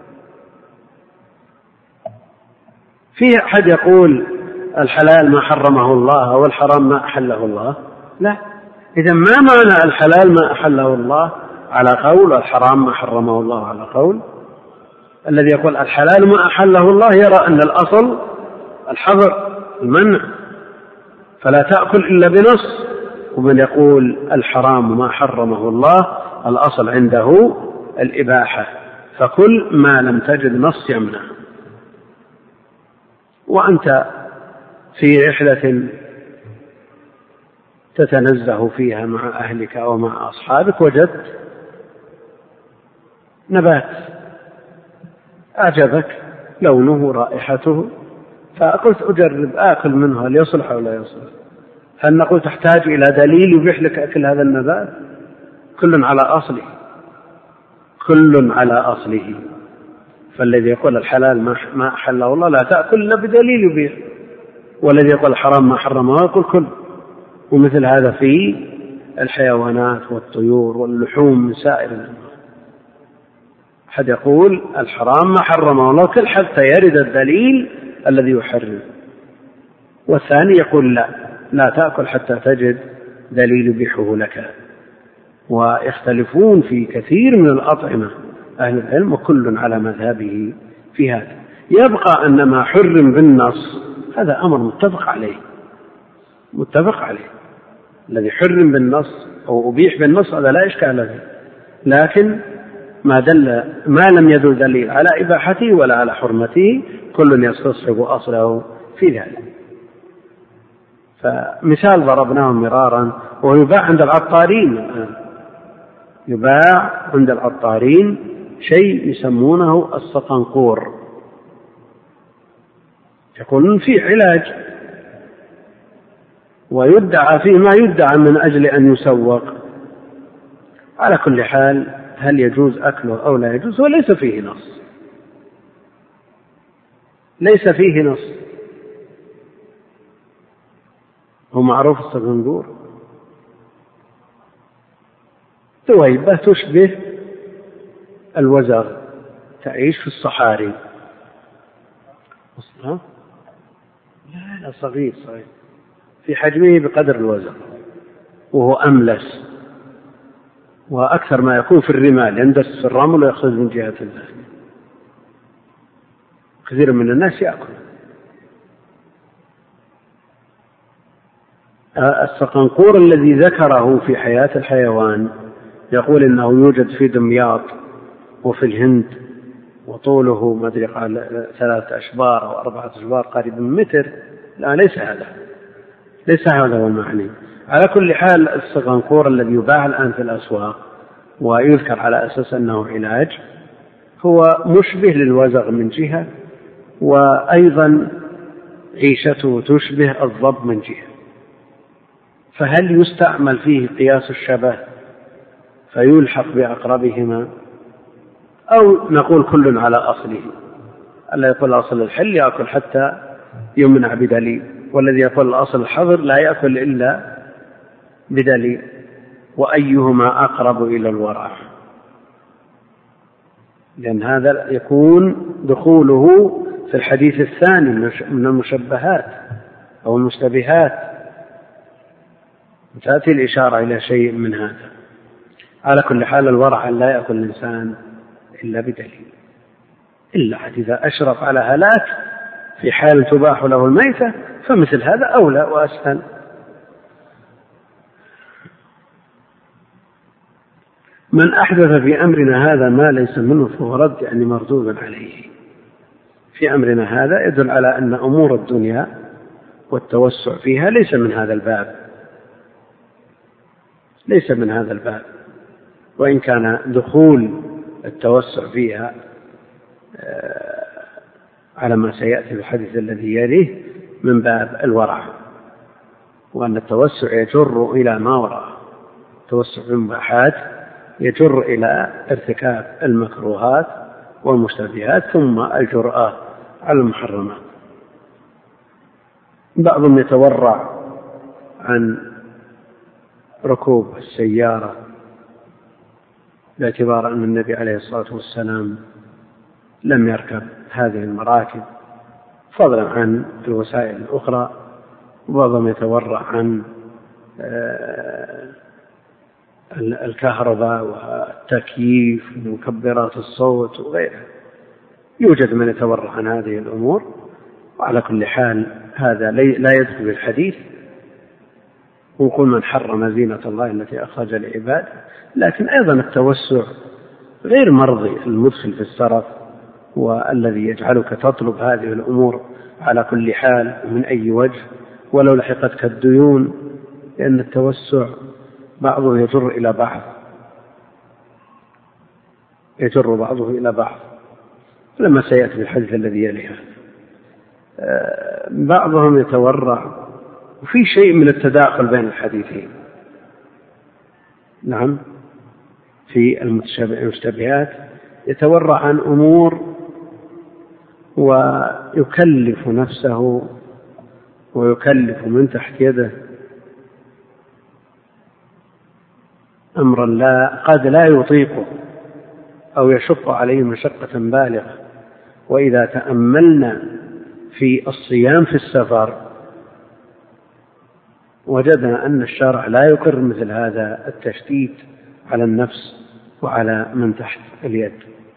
في أحد يقول الحلال ما حرمه الله والحرام ما أحله الله؟ لا. إذا ما معنى الحلال ما أحله الله على قول والحرام ما حرمه الله على قول؟ الذي يقول الحلال ما أحله الله يرى أن الأصل الحظر المنع فلا تأكل إلا بنص، ومن يقول الحرام ما حرمه الله الأصل عنده الإباحة، فكل ما لم تجد نص يمنع. وأنت في رحلة تتنزه فيها مع أهلك أو مع أصحابك وجدت نبات أعجبك لونه رائحته، فقلت أجرب آكل منه هل يصلح أو لا يصلح؟ هل نقول تحتاج إلى دليل يبيح لك أكل هذا النبات؟ كل على أصله، كل على أصله. فالذي يقول الحلال ما أحله الله لا تأكل إلا بدليل يبيح، والذي يقول الحرام ما حرمه يقول كل. ومثل هذا في الحيوانات والطيور واللحوم من سائر الأنواع. أحد يقول الحرام ما حرمه الله كل حتى يرد الدليل الذي يحرم، والثاني يقول لا لا تأكل حتى تجد دليل يبيحه لك. ويختلفون في كثير من الأطعمة أهل العلم، وكل على مذهبه في هذا. يبقى أن ما حرم بالنص هذا أمر متفق عليه، متفق عليه. الذي حرم بالنص أو أبيح بالنص هذا لا إشكال فيه، لكن ما دل ما لم يدل دليل على إباحته ولا على حرمته كل يستصحب أصله في ذلك. فمثال ضربناه مرارا ويباع عند العطارين الآن، يباع عند العطارين شيء يسمونه السطنقور، يقولون فيه علاج ويدعى فيه ما يدعى من أجل أن يسوق. على كل حال هل يجوز أكله أو لا يجوز، وليس فيه نص، ليس فيه نص. هو معروف الصقنقور ثويبة تشبه الوزغ، تعيش في الصحاري. لا لا صغير صغير في حجمه بقدر الوزغ، وهو أملس، وأكثر ما يكون في الرمال، يندس في الرمل ويأخذ من جهة الله. كثير من الناس يأكل. الصقنقور الذي ذكره في حياة الحيوان يقول إنه يوجد في دمياط وفي الهند، وطوله ما أدري قال ثلاثة أشبار أو أربعة أشبار قريب من متر. لا، ليس هذا ليس هذا هو المعني. على كل حال الصقنقور الذي يباع الآن في الأسواق ويذكر على أساس أنه علاج هو مشبه للوزغ من جهة، وأيضا عيشته تشبه الضب من جهة. فهل يستعمل فيه قياس الشبه فيلحق بأقربهما، أو نقول كل على أصله؟ ألا يقول أصل الحل يأكل حتى يمنع بدليل، والذي يقول أصل الحظر لا يأكل إلا بدليل، وأيهما أقرب إلى الورع؟ لأن هذا يكون دخوله في الحديث الثاني من المشبهات أو المشتبهات، تأتي الإشارة إلى شيء من هذا. على كل حال الورع لا يأكل الإنسان إلا بدليل، إلا إذا أشرف على هلاك في حال تباح له الميتة، فمثل هذا أولى وأسهل. من أحدث في أمرنا هذا ما ليس منه فهو رد، يعني مردود عليه. في أمرنا هذا يدل على أن أمور الدنيا والتوسع فيها ليس من هذا الباب، ليس من هذا الباب، وإن كان دخول التوسع فيها على ما سيأتي في الحديث الذي يليه من باب الورع، وأن التوسع يجر إلى ما وراءه. التوسع في المباحات يجر إلى ارتكاب المكروهات والمشتبهات، ثم الجرأة على المحرمات. بعضهم يتورع عن ركوب السيارة باعتبار أن النبي عليه الصلاة والسلام لم يركب هذه المراكب، فضلا عن الوسائل الأخرى. وبعضهم يتورع عن الكهرباء والتكييف ومكبرات الصوت وغيرها. يوجد من يتورع عن هذه الأمور، وعلى كل حال هذا لا يدخل الحديث. ويقول من حرم زينة الله التي أخرج لعباده. لكن أيضا التوسع غير مرضي، المدخل في السرف والذي يجعلك تطلب هذه الأمور على كل حال من أي وجه ولو لحقتك الديون، لأن التوسع بعضه يجر إلى بعض يجر بعضه إلى بعض لما سيأتي الحديث الذي يليها. بعضهم يتورع، وفي شيء من التداخل بين الحديثين. نعم، في المشتبهات يتورع عن أمور ويكلف نفسه ويكلف من تحت يده أمرا لا قد لا يطيقه أو يشق عليه مشقة بالغة. وإذا تأملنا في الصيام في السفر وجدنا أن الشرع لا يقر مثل هذا التشديد على النفس وعلى من تحت اليد.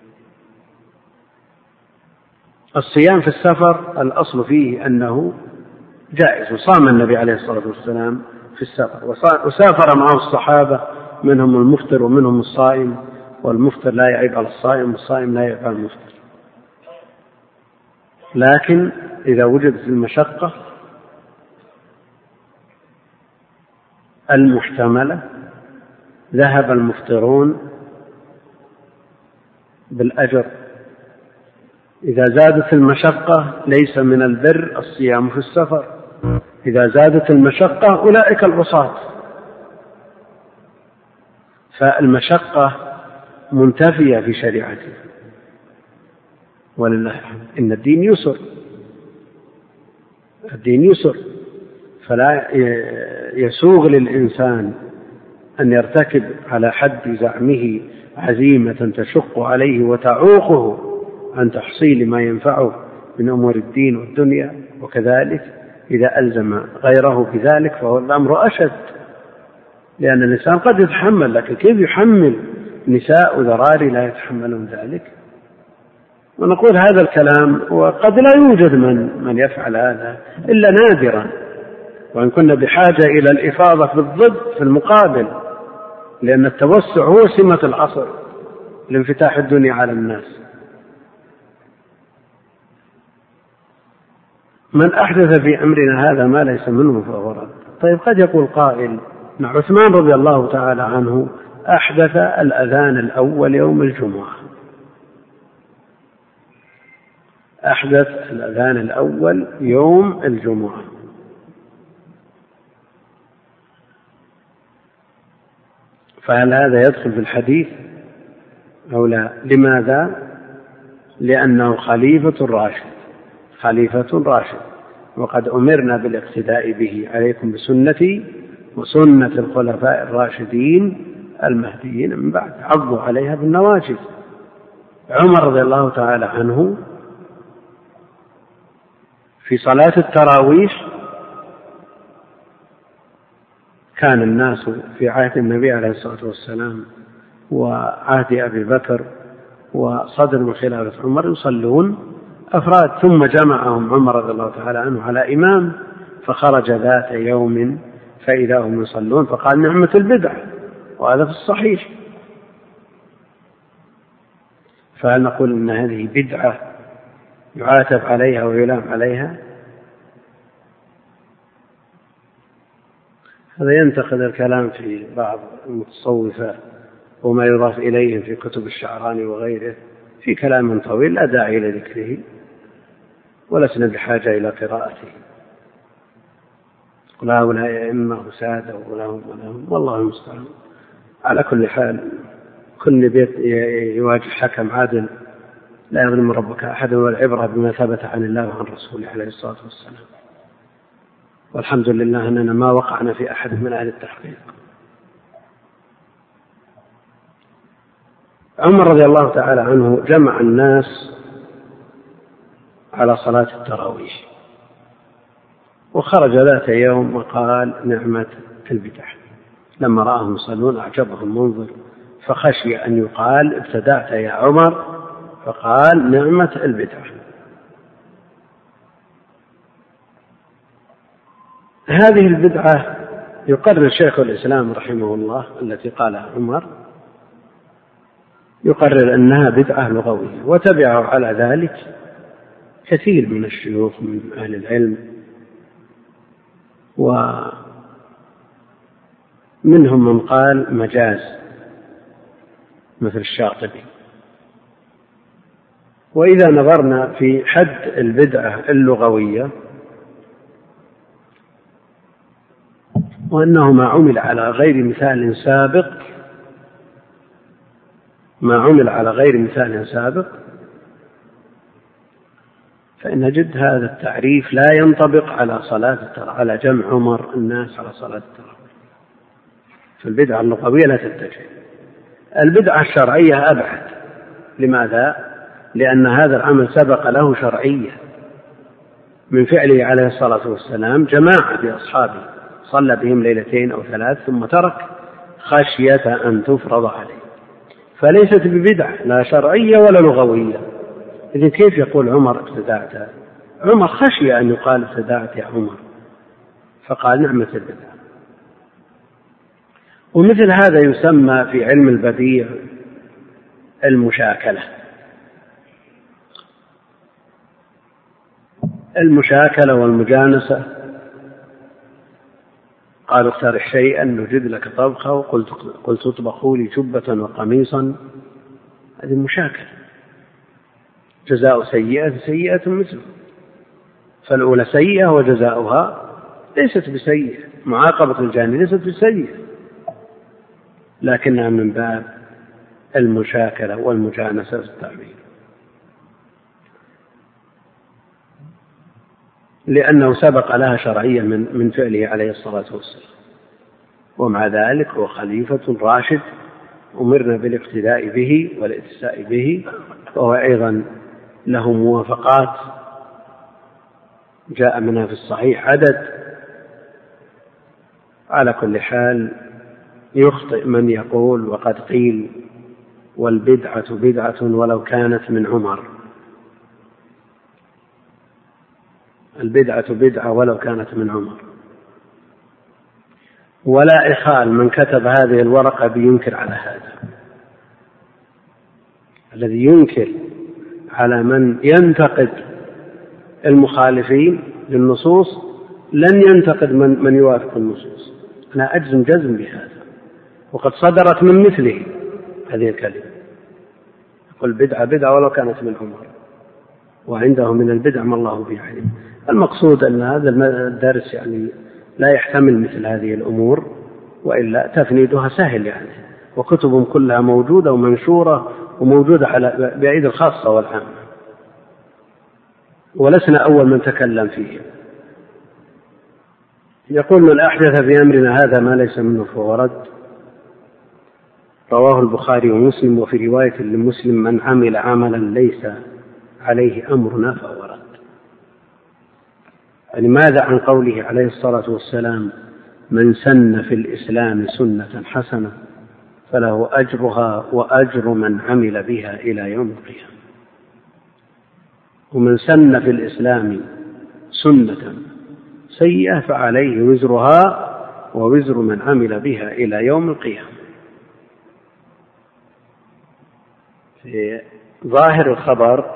الصيام في السفر الأصل فيه أنه جائز، وصام النبي عليه الصلاة والسلام في السفر، وسافر معه الصحابة منهم المفطر ومنهم الصائم، والمفطر لا يعيب على الصائم والصائم لا يعيب على المفطر. لكن إذا وجدت المشقة المحتملة ذهب المفطرون بالأجر. إذا زادت المشقة ليس من البر الصيام في السفر، إذا زادت المشقة أولئك العصاة. فالمشقة منتفية في شريعته، ولله الحمد. إن الدين يسر، الدين يسر، فلا يسوغ للإنسان أن يرتكب على حد زعمه عزيمة تشق عليه وتعوقه عن تحصيل ما ينفعه من أمور الدين والدنيا. وكذلك إذا ألزم غيره بذلك فهو الأمر أشد، لأن الإنسان قد يتحمل، لكن كيف يحمل نساء وذراري لا يتحملون ذلك؟ ونقول هذا الكلام وقد لا يوجد من, من يفعل هذا إلا نادرا، وإن كنا بحاجة إلى الإفاضة في الضد في المقابل، لأن التوسع هو سمة العصر لانفتاح الدنيا على الناس. من أحدث في أمرنا هذا ما ليس منه فهو رد. طيب قد يقول قائل: عثمان رضي الله تعالى عنه أحدث الأذان الأول يوم الجمعة، أحدث الأذان الأول يوم الجمعة، فهل هذا يدخل في الحديث أو لا؟ لماذا؟ لأنه خليفة راشد، خليفة راشد، وقد أمرنا بالاقتداء به. عليكم بسنتي وسنة الخلفاء الراشدين المهديين من بعد، عضوا عليها بالنواجذ. عمر رضي الله تعالى عنه في صلاة التراويح كان الناس في عهد النبي عليه الصلاة والسلام وعهد أبي بكر وصدر من خلافة عمر يصلون أفراد، ثم جمعهم عمر رضي الله تعالى عنه على إمام، فخرج ذات يوم فإذا هم يصلون فقال: نعمة البدعة، وهذا في الصحيح. فهل نقول إن هذه بدعة يعاتب عليها ويلام عليها؟ هذا ينتقد الكلام في بعض المتصوفة وما يضاف إليهم في كتب الشعراني وغيره في كلام طويل لا داعي إلى ذكره، ولسنا بحاجة إلى قراءته. قل هؤلاء أئمة سادة ولهم ولهم والله المستعان. على كل حال كل بيت يواجه حكم عادل لا يظلم ربك أحد، والعبرة بما ثبت عن الله وعن رسوله عليه الصلاة والسلام. والحمد لله أننا ما وقعنا في أحد من أهل التحقيق. عمر رضي الله تعالى عنه جمع الناس على صلاة التراويح، وخرج ذات يوم وقال: نعمة البدع. لما رآهم يصلون أعجبهم المنظر، فخشي أن يقال: ابتدعت يا عمر، فقال: نعمة البدع. هذه البدعة يقرر شيخ الإسلام رحمه الله التي قالها عمر، يقرر أنها بدعة لغوية، وتبعه على ذلك كثير من الشيوخ من أهل العلم، ومنهم من قال مجاز مثل الشاطبي. وإذا نظرنا في حد البدعة اللغوية وأنه ما عمل على غير مثال سابق ما عمل على غير مثال سابق فإن نجد هذا التعريف لا ينطبق على صلاة على جمع عمر الناس على صلاة التراويح. فالبدعة اللغوية لا تتجه. البدعة الشرعية أبعد. لماذا؟ لأن هذا العمل سبق له شرعية من فعله عليه الصلاة والسلام جماعة بأصحابه، صلى بهم ليلتين أو ثلاث ثم ترك خشية أن تفرض عليه، فليست ببدعة لا شرعية ولا لغوية. إذن كيف يقول عمر ابتدعت؟ عمر خشي أن يقال ابتدعت يا عمر، فقال نعمة البدعة. ومثل هذا يسمى في علم البديع المشاكلة. المشاكلة والمجانسة. قالوا اقترح شيئا نجد لك طبخة وقلت قلت اطبخوا لي جبة وقميصا، هذه مشاكلة. جزاء سيئة سيئة مثله، فالأولى سيئة وجزاؤها ليست بسيئة، معاقبة الجاني ليست بسيئة، لكنها من باب المشاكلة والمجانسة في التعبير، لأنه سبق لها شرعية من من فعله عليه الصلاة والسلام، ومع ذلك هو خليفة راشد أمرنا بالاقتداء به والاتساء به، وهو أيضا له موافقات جاء منها في الصحيح عدد. على كل حال يخطئ من يقول وقد قيل والبدعة بدعة ولو كانت من عمر، البدعة بدعة ولو كانت من عمر. ولا إخال من كتب هذه الورقة بينكر على هذا، الذي ينكر على من ينتقد المخالفين للنصوص لن ينتقد من, من يوافق النصوص. أنا أجزم جزم بهذا، وقد صدرت من مثله هذه الكلمة، يقول بدعة بدعة ولو كانت من عمر، وعنده من البدع ما الله به عليم. المقصود أن هذا الدرس يعني لا يحتمل مثل هذه الأمور، وإلا تفنيدها سهل يعني، وكتبهم كلها موجودة ومنشورة وموجودة على بأيدي الخاصة والعامة، ولسنا أول من تكلم فيه. يقول من أحدث في أمرنا هذا ما ليس منه فهو رد. رواه البخاري ومسلم، وفي رواية لمسلم من عمل عملا ليس عليه أمرنا فهو رد. يعني ماذا عن قوله عليه الصلاة والسلام من سن في الإسلام سنة حسنة فله أجرها وأجر من عمل بها إلى يوم القيامة. ومن سن في الإسلام سنة سيئة فعليه وزرها ووزر من عمل بها إلى يوم القيامة. في ظاهر الخبر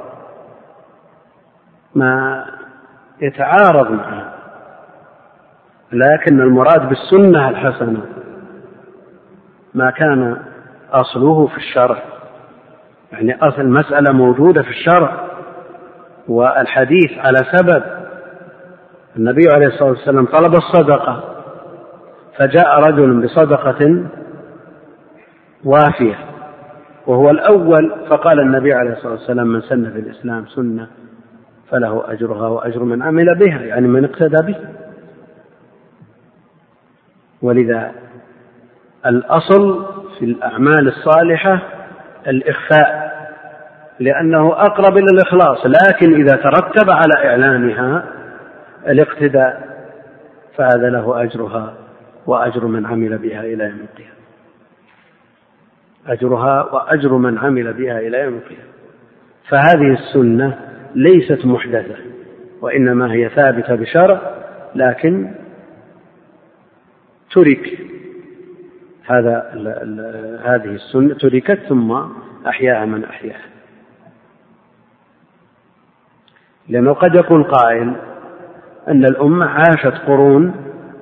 ما يتعارض معه، لكن المراد بالسنة الحسنة ما كان أصله في الشرع، يعني أصل المسألة موجودة في الشرع، والحديث على سبب. النبي عليه الصلاة والسلام طلب الصدقة فجاء رجل بصدقة وافية وهو الأول، فقال النبي عليه الصلاة والسلام من سن في الإسلام سنة فله أجرها وأجر من عمل بها، يعني من اقتدى به. ولذا الأصل في الأعمال الصالحة الإخفاء، لأنه أقرب إلى الإخلاص، لكن إذا ترتب على إعلانها الاقتداء فهذا له أجرها وأجر من عمل بها إلى يوم القيامة. أجرها وأجر من عمل بها إلى يوم القيامة. فهذه السنة ليست محدثة، وإنما هي ثابتة بشرع، لكن ترك هذا ال ال هذه السنة تركت ثم أحياها من أحياها. لأنه قد يقول قائل أن الأمة عاشت قرون،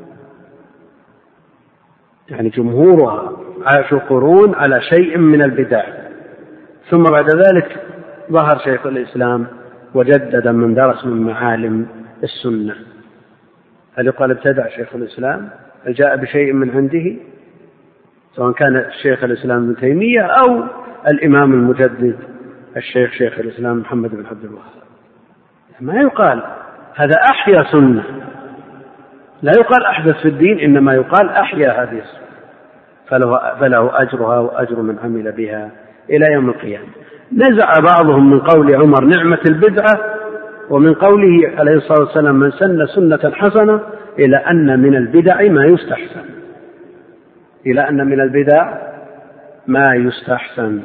يعني جمهورها عاشوا قرون على شيء من البدع، ثم بعد ذلك ظهر شيخ الإسلام وجدد من درس من معالم السنة. هل يقال ابتدع شيخ الإسلام؟ هل جاء بشيء من عنده، سواء كان الشيخ الإسلام ابن تيمية أو الإمام المجدد الشيخ شيخ الإسلام محمد بن عبد الوهاب؟ ما يقال هذا أحيا سنة، لا يقال أحدث في الدين، إنما يقال أحيا هذه السنة، فله, فله أجرها وأجر من عمل بها إلى يوم القيامة. نزع بعضهم من قول عمر نعمة البدعة، ومن قوله عليه الصلاة والسلام من سن سنة حسنة، إلى أن من البدع ما يستحسن، إلى أن من البدع ما يستحسن.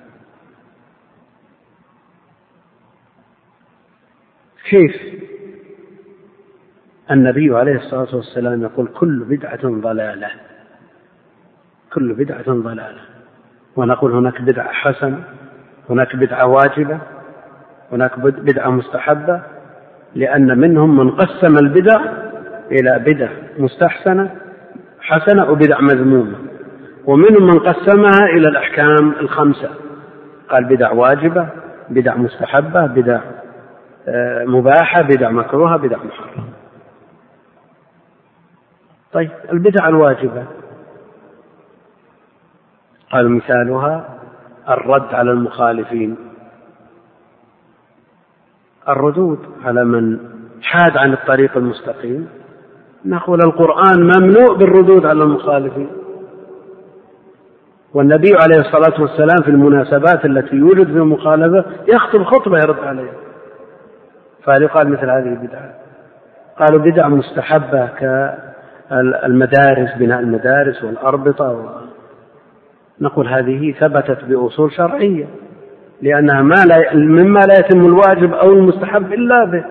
كيف؟ النبي عليه الصلاة والسلام يقول كل بدعة ضلالة، كل بدعة ضلالة، ونقول هناك بدعة حسنة، هناك بدعة واجبة، هناك بدعة مستحبة، لأن منهم من قسم البدع إلى بدع مستحسنة حسنة وبدع مذمومة، ومنهم من قسمها إلى الأحكام الخمسة، قال بدع واجبة، بدع مستحبة، بدع مباحة، بدع مكروهة، بدع محرمة. طيب البدع الواجبة قال مثالها الرد على المخالفين، الردود على من حاد عن الطريق المستقيم. نقول القرآن ممنوع بالردود على المخالفين، والنبي عليه الصلاة والسلام في المناسبات التي يوجد في المخالفة يخطب خطبة يرد عليها، فيقال مثل هذه البدعة. قالوا بدع مستحبة كالمدارس، بناء المدارس والأربطة، نقول هذه ثبتت بأصول شرعية، لأنها ما لا مما لا يتم الواجب أو المستحب إلا به،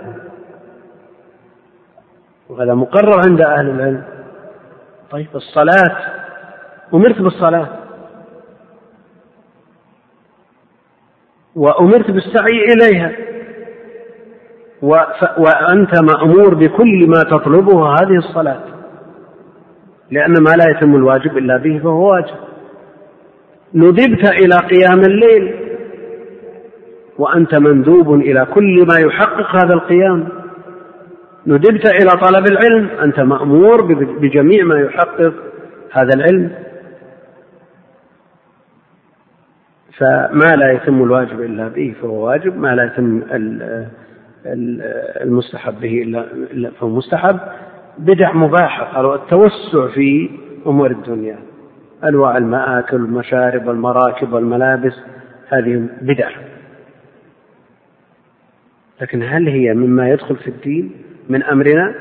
وهذا مقرر عند أهل العلم. طيب الصلاة، أمرت بالصلاة وأمرت بالسعي إليها، وأنت مأمور بكل ما تطلبه هذه الصلاة، لأن ما لا يتم الواجب إلا به فهو واجب. ندبت إلى قيام الليل وأنت مندوب إلى كل ما يحقق هذا القيام. ندبت إلى طلب العلم، أنت مأمور بجميع ما يحقق هذا العلم. فما لا يتم الواجب إلا به فهو واجب، ما لا يتم المستحب به إلا فهو مستحب. بدع مباحة، قالوا التوسع في أمور الدنيا، أنواع المآكل والمشارب والمراكب والملابس، هذه بدع. لكن هل هي مما يدخل في الدين من أمرنا؟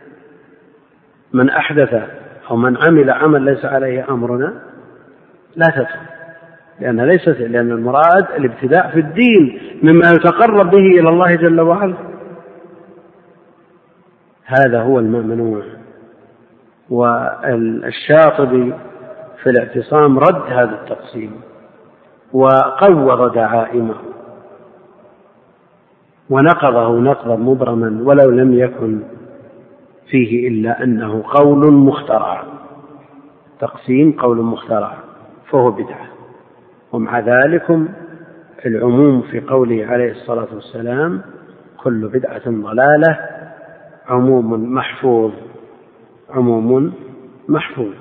من أحدث أو من عمل عمل ليس عليه أمرنا لا تدخل، لأن ليست لأن المراد الابتداء في الدين مما يتقرب به إلى الله جل وعلا، هذا هو الممنوع. والشاطبي في الاعتصام رد هذا التقسيم وقوض دعائمه ونقضه نقضا مبرما، ولو لم يكن فيه إلا أنه قول مخترع، تقسيم قول مخترع فهو بدعة. ومع ذلك العموم في قوله عليه الصلاة والسلام كل بدعة ضلالة عموم محفوظ، عموم محفوظ.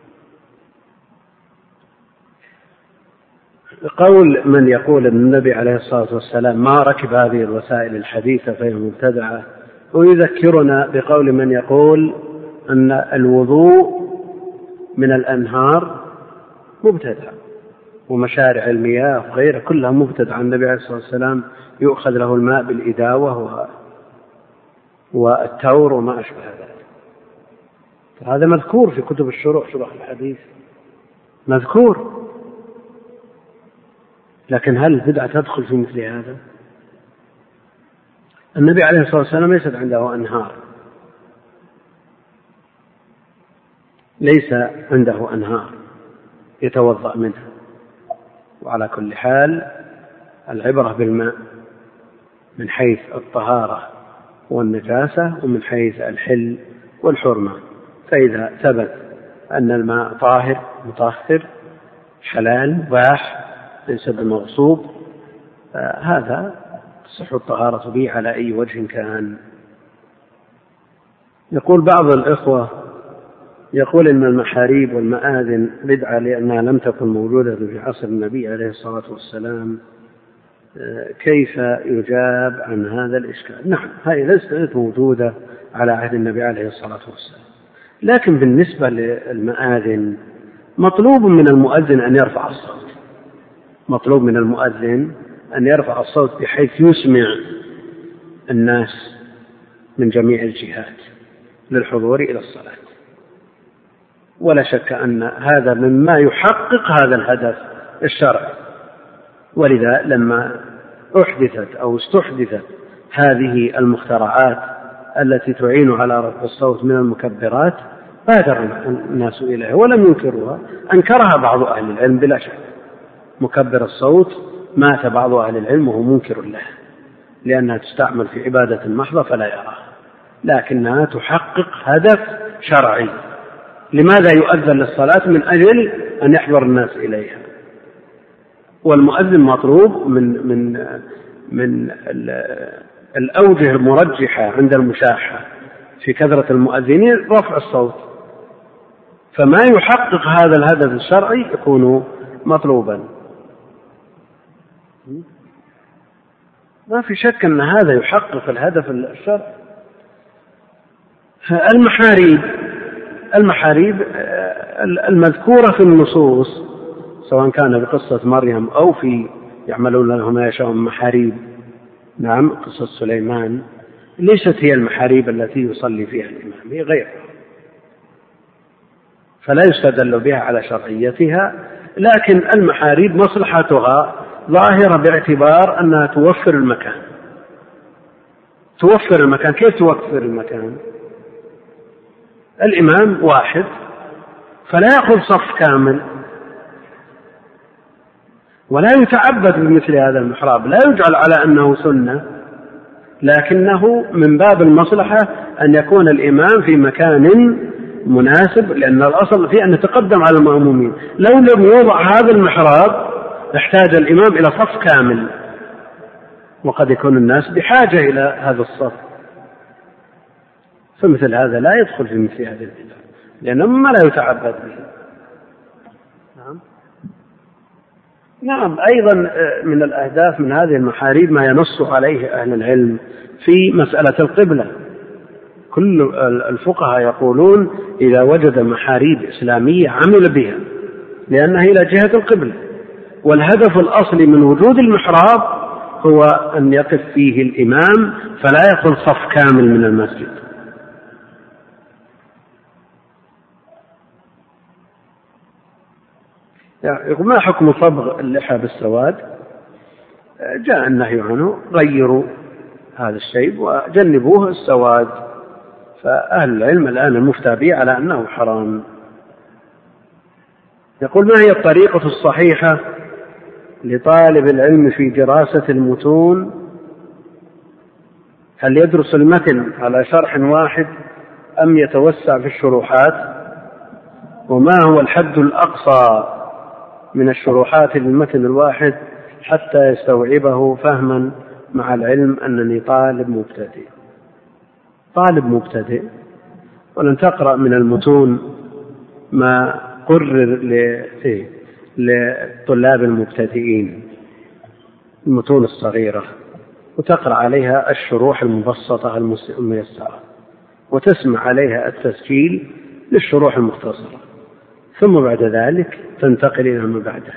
قول من يقول أن النبي عليه الصلاة والسلام ما ركب هذه الوسائل الحديثة فهي مبتدعة، ويذكرنا بقول من يقول أن الوضوء من الأنهار مبتدع، ومشارع المياه وغيرها كلها مبتدعة. النبي عليه الصلاة والسلام يؤخذ له الماء بالإداوة والتور وما أشبه ذلك. هذا مذكور في كتب الشروح، شروح الحديث مذكور، لكن هل البدعة تدخل في مثل هذا؟ النبي عليه الصلاة والسلام ليست عنده أنهار، ليس عنده أنهار يتوضأ منها. وعلى كل حال العبرة بالماء من حيث الطهارة والنجاسة ومن حيث الحل والحرمة. فإذا ثبت أن الماء طاهر مطهر حلال باح ليس بمغصوب، هذا تصح الطهارة به على أي وجه كان. يقول بعض الإخوة يقول إن المحاريب والمآذن بدعة لأنها لم تكن موجودة في عصر النبي عليه الصلاة والسلام، كيف يجاب عن هذا الإشكال؟ نعم، هذه ليست موجودة على عهد النبي عليه الصلاة والسلام، لكن بالنسبة للمآذن مطلوب من المؤذن أن يرفع الصوت، مطلوب من المؤذن أن يرفع الصوت بحيث يسمع الناس من جميع الجهات للحضور إلى الصلاة. ولا شك أن هذا مما يحقق هذا الهدف الشرعي. ولذا لما أحدثت أو استحدثت هذه المخترعات التي تعين على رفع الصوت من المكبرات بادر الناس إليها ولم ينكروها، أنكرها بعض أهل العلم بلا شك. مكبر الصوت مات بعض أهل العلم وهو منكر له، لأنها تستعمل في عبادة محضة فلا يراها، لكنها تحقق هدف شرعي. لماذا يؤذن للصلاة؟ من أجل أن يحضر الناس إليها. والمؤذن مطلوب من من من الأوجه المرجحة عند المشاحة في كثرة المؤذنين رفع الصوت، فما يحقق هذا الهدف الشرعي يكون مطلوبا. ما في شك أن هذا يحقق الهدف الشرعي. المحاريب المحاريب المذكورة في النصوص سواء كان بقصة مريم أو في يعملون لهم ما يشاءون محاريب، نعم قصة سليمان، ليست هي المحاريب التي يصلي فيها الإمام، هي غيرها، فلا يستدل بها على شرعيتها. لكن المحاريب مصلحتها ظاهرة باعتبار أنها توفر المكان. توفر المكان كيف توفر المكان؟ الإمام واحد فلا يأخذ صف كامل، ولا يتعبد بمثل هذا المحراب، لا يجعل على أنه سنة، لكنه من باب المصلحة أن يكون الإمام في مكان مناسب، لأن الأصل في أن يتقدم على المأمومين. لو لم يوضع هذا المحراب احتاج الإمام إلى صف كامل، وقد يكون الناس بحاجة إلى هذا الصف، فمثل هذا لا يدخل في مثل هذه البدع لأنه ما لا يتعبد به. نعم. نعم أيضا من الأهداف من هذه المحاريب ما ينص عليه أهل العلم في مسألة القبلة. كل الفقهاء يقولون إذا وجد محاريب إسلامية عمل بها لأنها إلى جهة القبلة، والهدف الأصلي من وجود المحراب هو أن يقف فيه الإمام فلا يأخذ صف كامل من المسجد. يقول ما حكم صبغ اللحى بالسواد؟ جاء النهي عنه، غيروا هذا الشيء وجنبوه السواد، فأهل العلم الآن المفتى به على أنه حرام. يقول ما هي الطريقة الصحيحة لطالب العلم في دراسة المتون؟ هل يدرس المتن على شرح واحد أم يتوسع في الشروحات؟ وما هو الحد الأقصى من الشروحات للمتن الواحد حتى يستوعبه فهما، مع العلم أنني طالب مبتدئ؟ طالب مبتدئ ولن تقرأ من المتون ما قرر للطلاب المبتدئين، المتون الصغيرة، وتقرأ عليها الشروح المبسطة الميسرة، وتسمع عليها التسجيل للشروح المختصرة، ثم بعد ذلك تنتقل إلى ما بعده،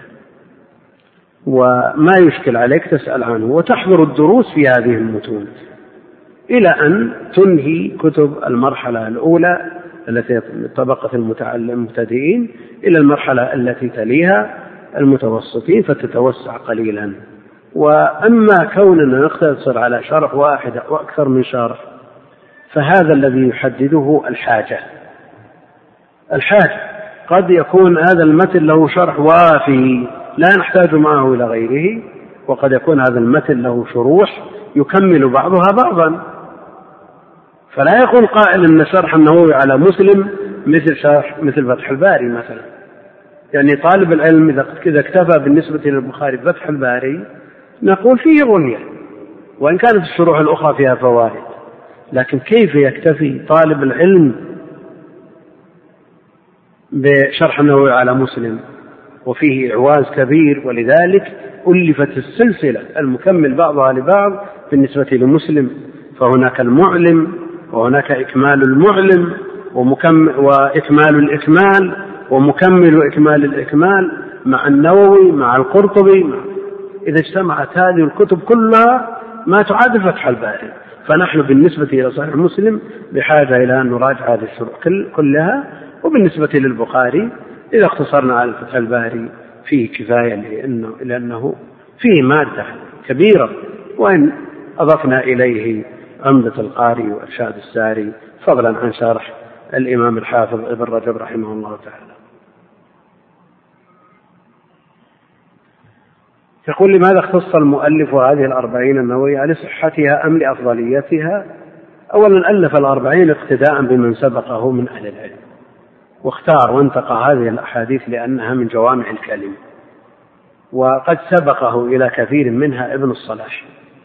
وما يشكل عليك تسأل عنه وتحضر الدروس في هذه المتون إلى أن تنهي كتب المرحلة الأولى التي طبقة المبتدئين إلى المرحلة التي تليها المتوسطين، فتتوسع قليلا. وأما كوننا نقتصر على شرح واحد أو أكثر من شرح فهذا الذي يحدده الحاجة. الحاجة قد يكون هذا المتن له شرح وافي لا نحتاج معه إلى غيره، وقد يكون هذا المتن له شروح يكمل بعضها بعضا، فلا يقول قائل أن شرح النووي على مسلم مثل شرح مثل فتح الباري مثلا. يعني طالب العلم إذا اكتفى بالنسبة للبخاري فتح الباري نقول فيه غنية، وإن كانت الشروح الأخرى فيها فوائد، لكن كيف يكتفي طالب العلم بشرح النووي على مسلم وفيه إعواز كبير؟ ولذلك ألفت السلسلة المكمل بعضها لبعض بالنسبة لمسلم، فهناك المعلم وهناك إكمال المعلم وإكمال الإكمال ومكمل إكمال الإكمال مع النووي مع القرطبي. إذا اجتمعت هذه الكتب كلها ما تعادل فتح الباري، فنحن بالنسبة إلى صحيح مسلم بحاجة إلى أن نراجع هذه الشروح كلها. وبالنسبة للبخاري إذا اختصرنا على فتح الباري فيه كفاية، لأنه, لأنه فيه مادة كبيرة، وإن أضفنا إليه عمدة القاري وإرشاد الساري فضلا عن شرح الإمام الحافظ ابن رجب رحمه الله تعالى. يقول لماذا اختص المؤلف هذه الأربعين النووية؟ لصحتها أم لأفضليتها؟ أولا ألف الأربعين اقتداء بمن سبقه من أهل العلم، واختار وانتقى هذه الأحاديث لأنها من جوامع الكلم، وقد سبقه إلى كثير منها ابن الصلاح.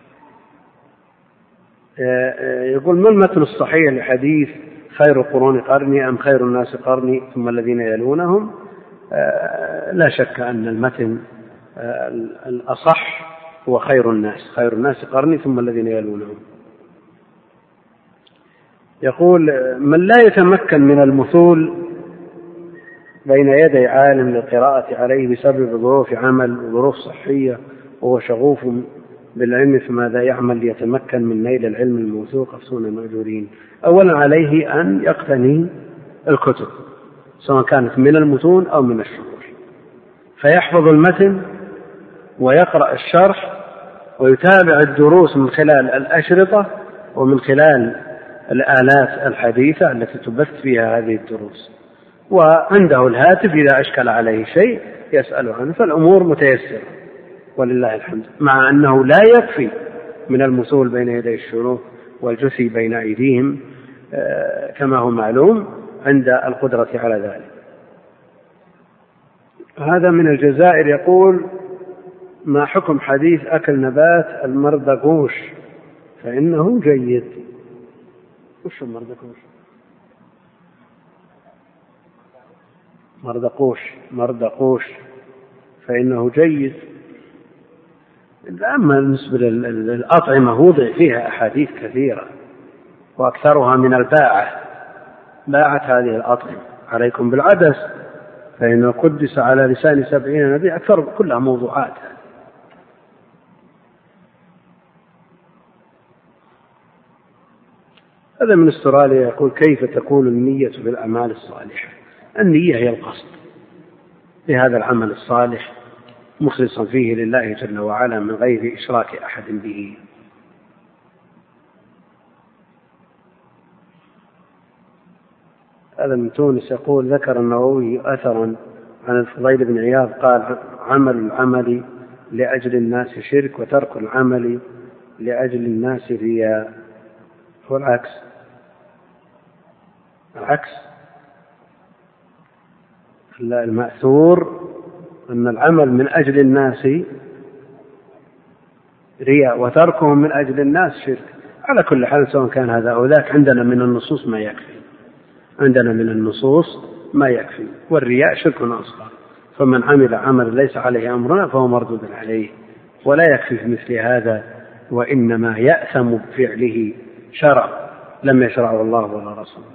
يقول ما المتن الصحيح لحديث خير القرون قرني أم خير الناس قرني ثم الذين يلونهم؟ لا شك أن المتن الأصح هو خير الناس، خير الناس قرني ثم الذين يلونهم. يقول من لا يتمكن من المثول بين يدي عالم للقراءة عليه بسبب ظروف عمل وظروف صحية وهو شغوف بالعلم، فماذا يعمل ليتمكن من نيل العلم الموثوق أفسون المأجورين؟ أولا عليه أن يقتني الكتب سواء كانت من المتون أو من الشروح، فيحفظ المتن ويقرأ الشرح ويتابع الدروس من خلال الأشرطة ومن خلال الآلات الحديثة التي تبث فيها هذه الدروس، وعنده الهاتف إذا أشكل عليه شيء يسأل عنه، فالأمور متيسرة ولله الحمد، مع أنه لا يكفي من المثول بين يدي الشروح والجثي بين أيديهم كما هو معلوم عند القدرة على ذلك. هذا من الجزائر يقول ما حكم حديث أكل نبات المردقوش فإنه جيد؟ وش المردقوش؟ مردقوش مردقوش فإنه جيد. أما بالنسبة للأطعمة وضع فيها أحاديث كثيرة وأكثرها من الباعة، باعت هذه الأطعمة عليكم بالعدس فإنه قدس على لسان سبعين نبي، أكثر كلها موضوعات. هذا من استراليا يقول كيف تكون النية في الأعمال الصالحة؟ النية هي القصد لهذا العمل الصالح مخلصا فيه لله جل وعلا من غير إشراك أحد به. هذا من تونس يقول ذكر النووي أثرا عن الفضيل بن عياض قال عمل العمل لأجل الناس شرك وترك العمل لأجل الناس رياء. هو العكس، العكس المأثور أن العمل من أجل الناس رياء وتركهم من أجل الناس شرك. على كل حال سواء كان هذا أو ذاك عندنا من النصوص ما يكفي، عندنا من النصوص ما يكفي، والرياء شرك أصغر، فمن عمل عمل ليس عليه أمرنا فهو مردود عليه، ولا يكفي في مثل هذا، وإنما يأثم بفعله شرع لم يشرعه الله ولا رسوله.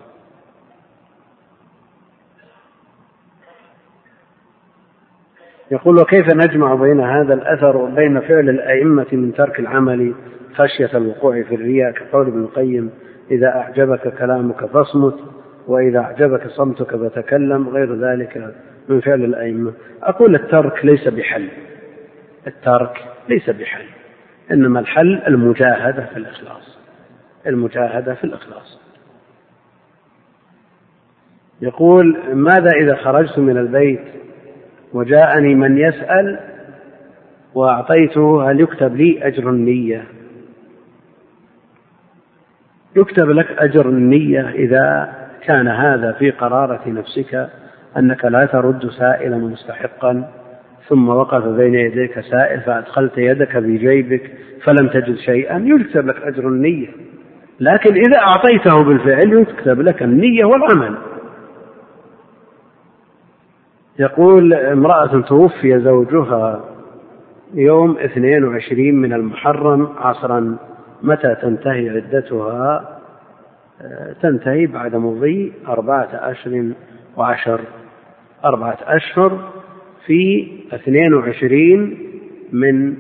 يقول وكيف نجمع بين هذا الأثر وبين فعل الأئمة من ترك العمل خشية الوقوع في الرياء، كقول ابن القيم إذا أعجبك كلامك فاصمت وإذا أعجبك صمتك فتكلم، غير ذلك من فعل الأئمة. أقول الترك ليس بحل، الترك ليس بحل، إنما الحل المجاهدة في الإخلاص، المجاهدة في الإخلاص. يقول ماذا إذا خرجت من البيت وجاءني من يسأل وأعطيته هل يكتب لي أجر النية؟ يكتب لك أجر النية إذا كان هذا في قرارة نفسك أنك لا ترد سائلا مستحقا ثم وقف بين يديك سائل فأدخلت يدك في جيبك فلم تجد شيئا، يكتب لك أجر النية. لكن إذا أعطيته بالفعل يكتب لك النية والعمل. يقول امرأة توفي زوجها يوم اثنين وعشرين من المحرم عصرا، متى تنتهي عدتها؟ تنتهي بعد مضي أربعة أشهر وعشر، أربعة أشهر في اثنين وعشرين من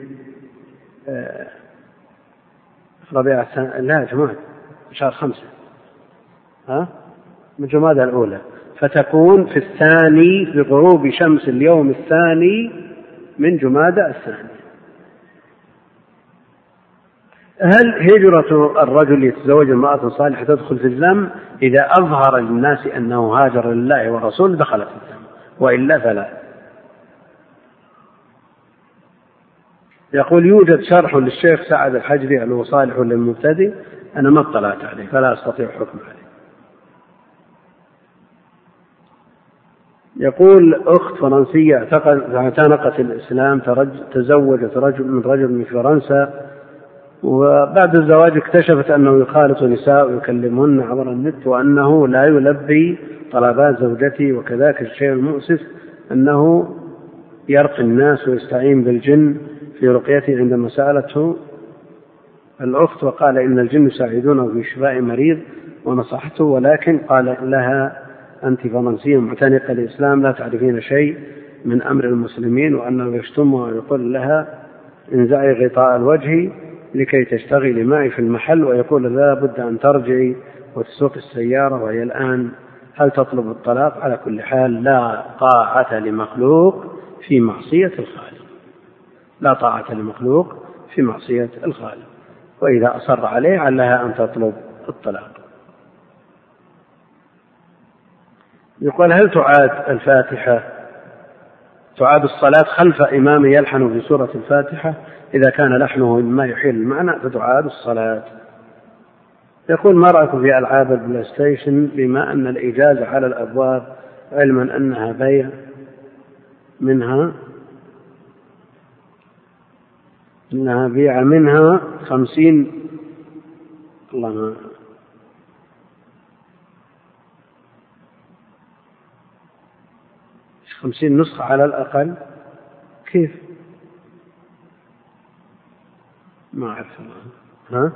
ربيع السنة، لا جماد شهر خمسة، ها من جمادى الأولى، فتكون في الثاني في غروب شمس اليوم الثاني من جمادى الثاني. هل هجرة الرجل يتزوج امرأة صالحة تدخل في الذم؟ إذا أظهر للناس أنه هاجر لله ورسوله دخل في الذم، وإلا فلا. يقول يوجد شرح للشيخ سعد الحجري هل هو صالح للمبتدئ؟ أنا ما اطلعت عليه فلا أستطيع حكم عليه. يقول أخت فرنسية اعتنقت الإسلام، تزوجت رجل من رجل من فرنسا، وبعد الزواج اكتشفت أنه يخالط نساء ويكلمهن عبر النت وأنه لا يلبي طلبات زوجتي، وكذلك الشيء المؤسف أنه يرقي الناس ويستعين بالجن، في رقيته عندما سألته الأخت وقال إن الجن يساعدونه في شفاء مريض ونصحته، ولكن قال لها أنت فرنسية معتنقة الإسلام لا تعرفين شيء من أمر المسلمين، وأنه يشتمها ويقول لها انزعي غطاء الوجه لكي تشتغلي معي في المحل، ويقول لا بد أن ترجعي وتسوق السيارة وهي الآن. هل تطلب الطلاق؟ على كل حال لا طاعة لمخلوق في معصية الخالق، لا طاعة لمخلوق في معصية الخالق، وإذا أصر عليه علها أن تطلب الطلاق. يقول هل تعاد الفاتحة تعاد الصلاة خلف إمام يلحن في سورة الفاتحة؟ إذا كان لحنه مما يحيل المعنى فتعاد الصلاة. يقول ما رأيكم في ألعاب البلاي ستيشن بما أن الإجازة على الأبواب، علما أنها بيع منها إنها بيع منها خمسين الله ما خمسين نسخة على الأقل؟ كيف؟ ما أعرف ها؟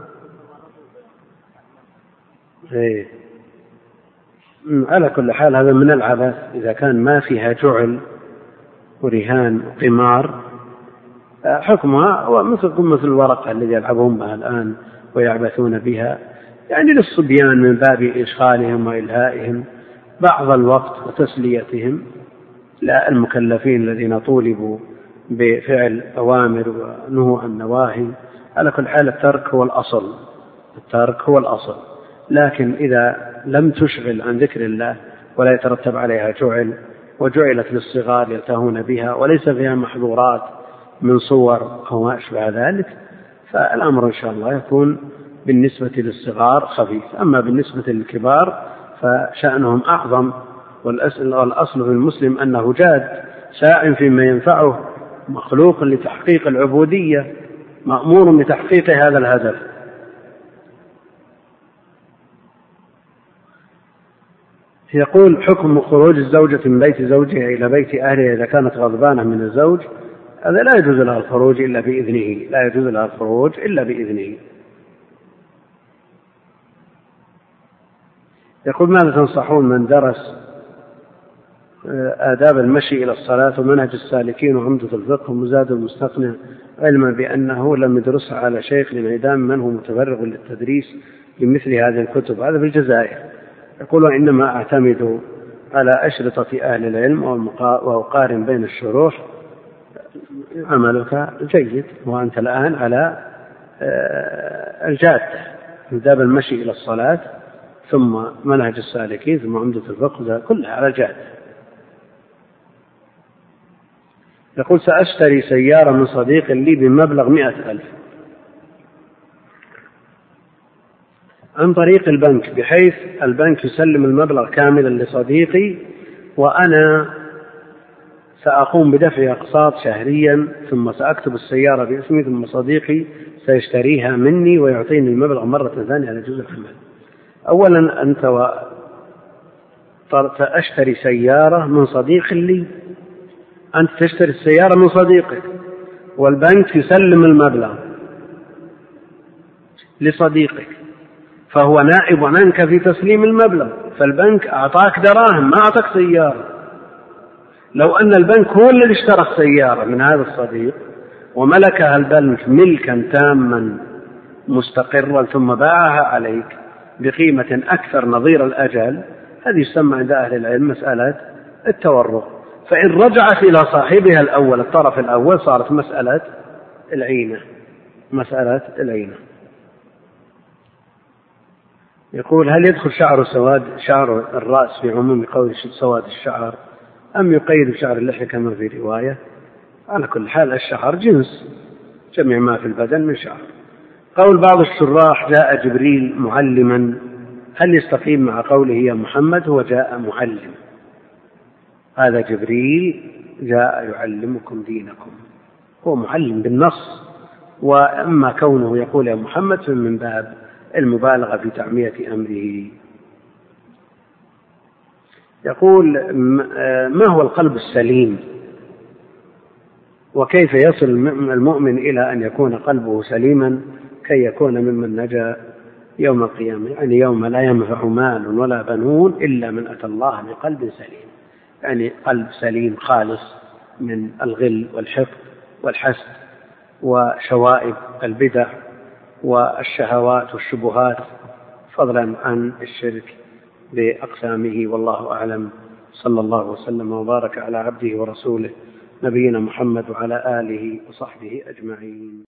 إيه. على كل حال هذا من العبث إذا كان ما فيها جعل ورهان وقمار، حكمها ومثل مثل الورقة الذي يلعبون بها الآن ويعبثون بها، يعني للصبيان من باب إشغالهم وإلهائهم بعض الوقت وتسليتهم، لا المكلفين الذين طولبوا بفعل أوامر ونهوا عن نواهي. على كل حال الترك هو الأصل، الترك هو الأصل، لكن إذا لم تشغل عن ذكر الله ولا يترتب عليها جعل، وجعلت للصغار يلتهون بها وليس فيها محظورات من صور أو ما أشبه ذلك، فالأمر إن شاء الله يكون بالنسبة للصغار خفيف. أما بالنسبة للكبار فشأنهم أعظم، والأصل في المسلم أنه جاد ساع فيما ينفعه، مخلوق لتحقيق العبودية، مأمور بتحقيق هذا الهدف. يقول حكم خروج الزوجة من بيت زوجها إلى بيت أهلها إذا كانت غضبانة من الزوج؟ هذا لا يجوز لها الخروج إلا بإذنه، لا يجوز لها الخروج إلا بإذنه. يقول ماذا تنصحون من درس آداب المشي إلى الصلاة ومنهج السالكين وعمدة الفقه ومزاد المستقنع، علما بأنه لم يدرسها على شيخ لانعدام من هو متفرغ للتدريس بمثل هذه الكتب؟ هذا في الجزائر. يقول إنما أعتمد على أشرطة أهل العلم وأقارن بين الشروح. عملك جيد، وأنت الآن على الجادة، آداب المشي إلى الصلاة ثم منهج السالكين ثم عمدة الفقه، كلها على الجادة. يقول سأشتري سيارة من صديق لي بمبلغ مئة ألف عن طريق البنك، بحيث البنك يسلم المبلغ كاملا لصديقي وأنا سأقوم بدفع أقساط شهريا، ثم سأكتب السيارة باسمي، ثم صديقي سيشتريها مني ويعطيني المبلغ مرة ثانية على جزء العمل. أولا أنت و... أشتري سيارة من صديق لي، أنت تشتري السيارة من صديقك والبنك يسلم المبلغ لصديقك، فهو نائب عنك في تسليم المبلغ، فالبنك أعطاك دراهم ما أعطاك سيارة. لو أن البنك هو الذي اشترى السيارة من هذا الصديق وملكها البنك ملكا تاما مستقرا ثم باعها عليك بقيمة أكثر نظير الأجل، هذه يسمى عند أهل العلم مسألة التورق. فإن رجعت إلى صاحبها الأول الطرف الأول صارت مسألة العينة، مسألة العينة. يقول هل يدخل شعر سواد شعر الرأس في عموم قول سواد الشعر أم يقيد شعر اللحية كما في رواية؟ على كل حال الشعر جنس، جميع ما في البدن من شعر. قول بعض الشراح جاء جبريل معلما، هل يستقيم مع قوله يا محمد هو جاء معلم؟ هذا جبريل جاء يعلمكم دينكم، هو معلم بالنص، وأما كونه يقول يا محمد فمن باب المبالغة في تعمية أمره. يقول ما هو القلب السليم؟ وكيف يصل المؤمن إلى أن يكون قلبه سليما كي يكون ممن نجا يوم القيامة، يعني يوم لا ينفع مال ولا بنون إلا من أتى الله بقلب سليم، يعني قلب سليم خالص من الغل والحقد والحسد وشوائب البدع والشهوات والشبهات، فضلا عن الشرك بأقسامه. والله أعلم. صلى الله وسلم وبارك على عبده ورسوله نبينا محمد وعلى آله وصحبه أجمعين.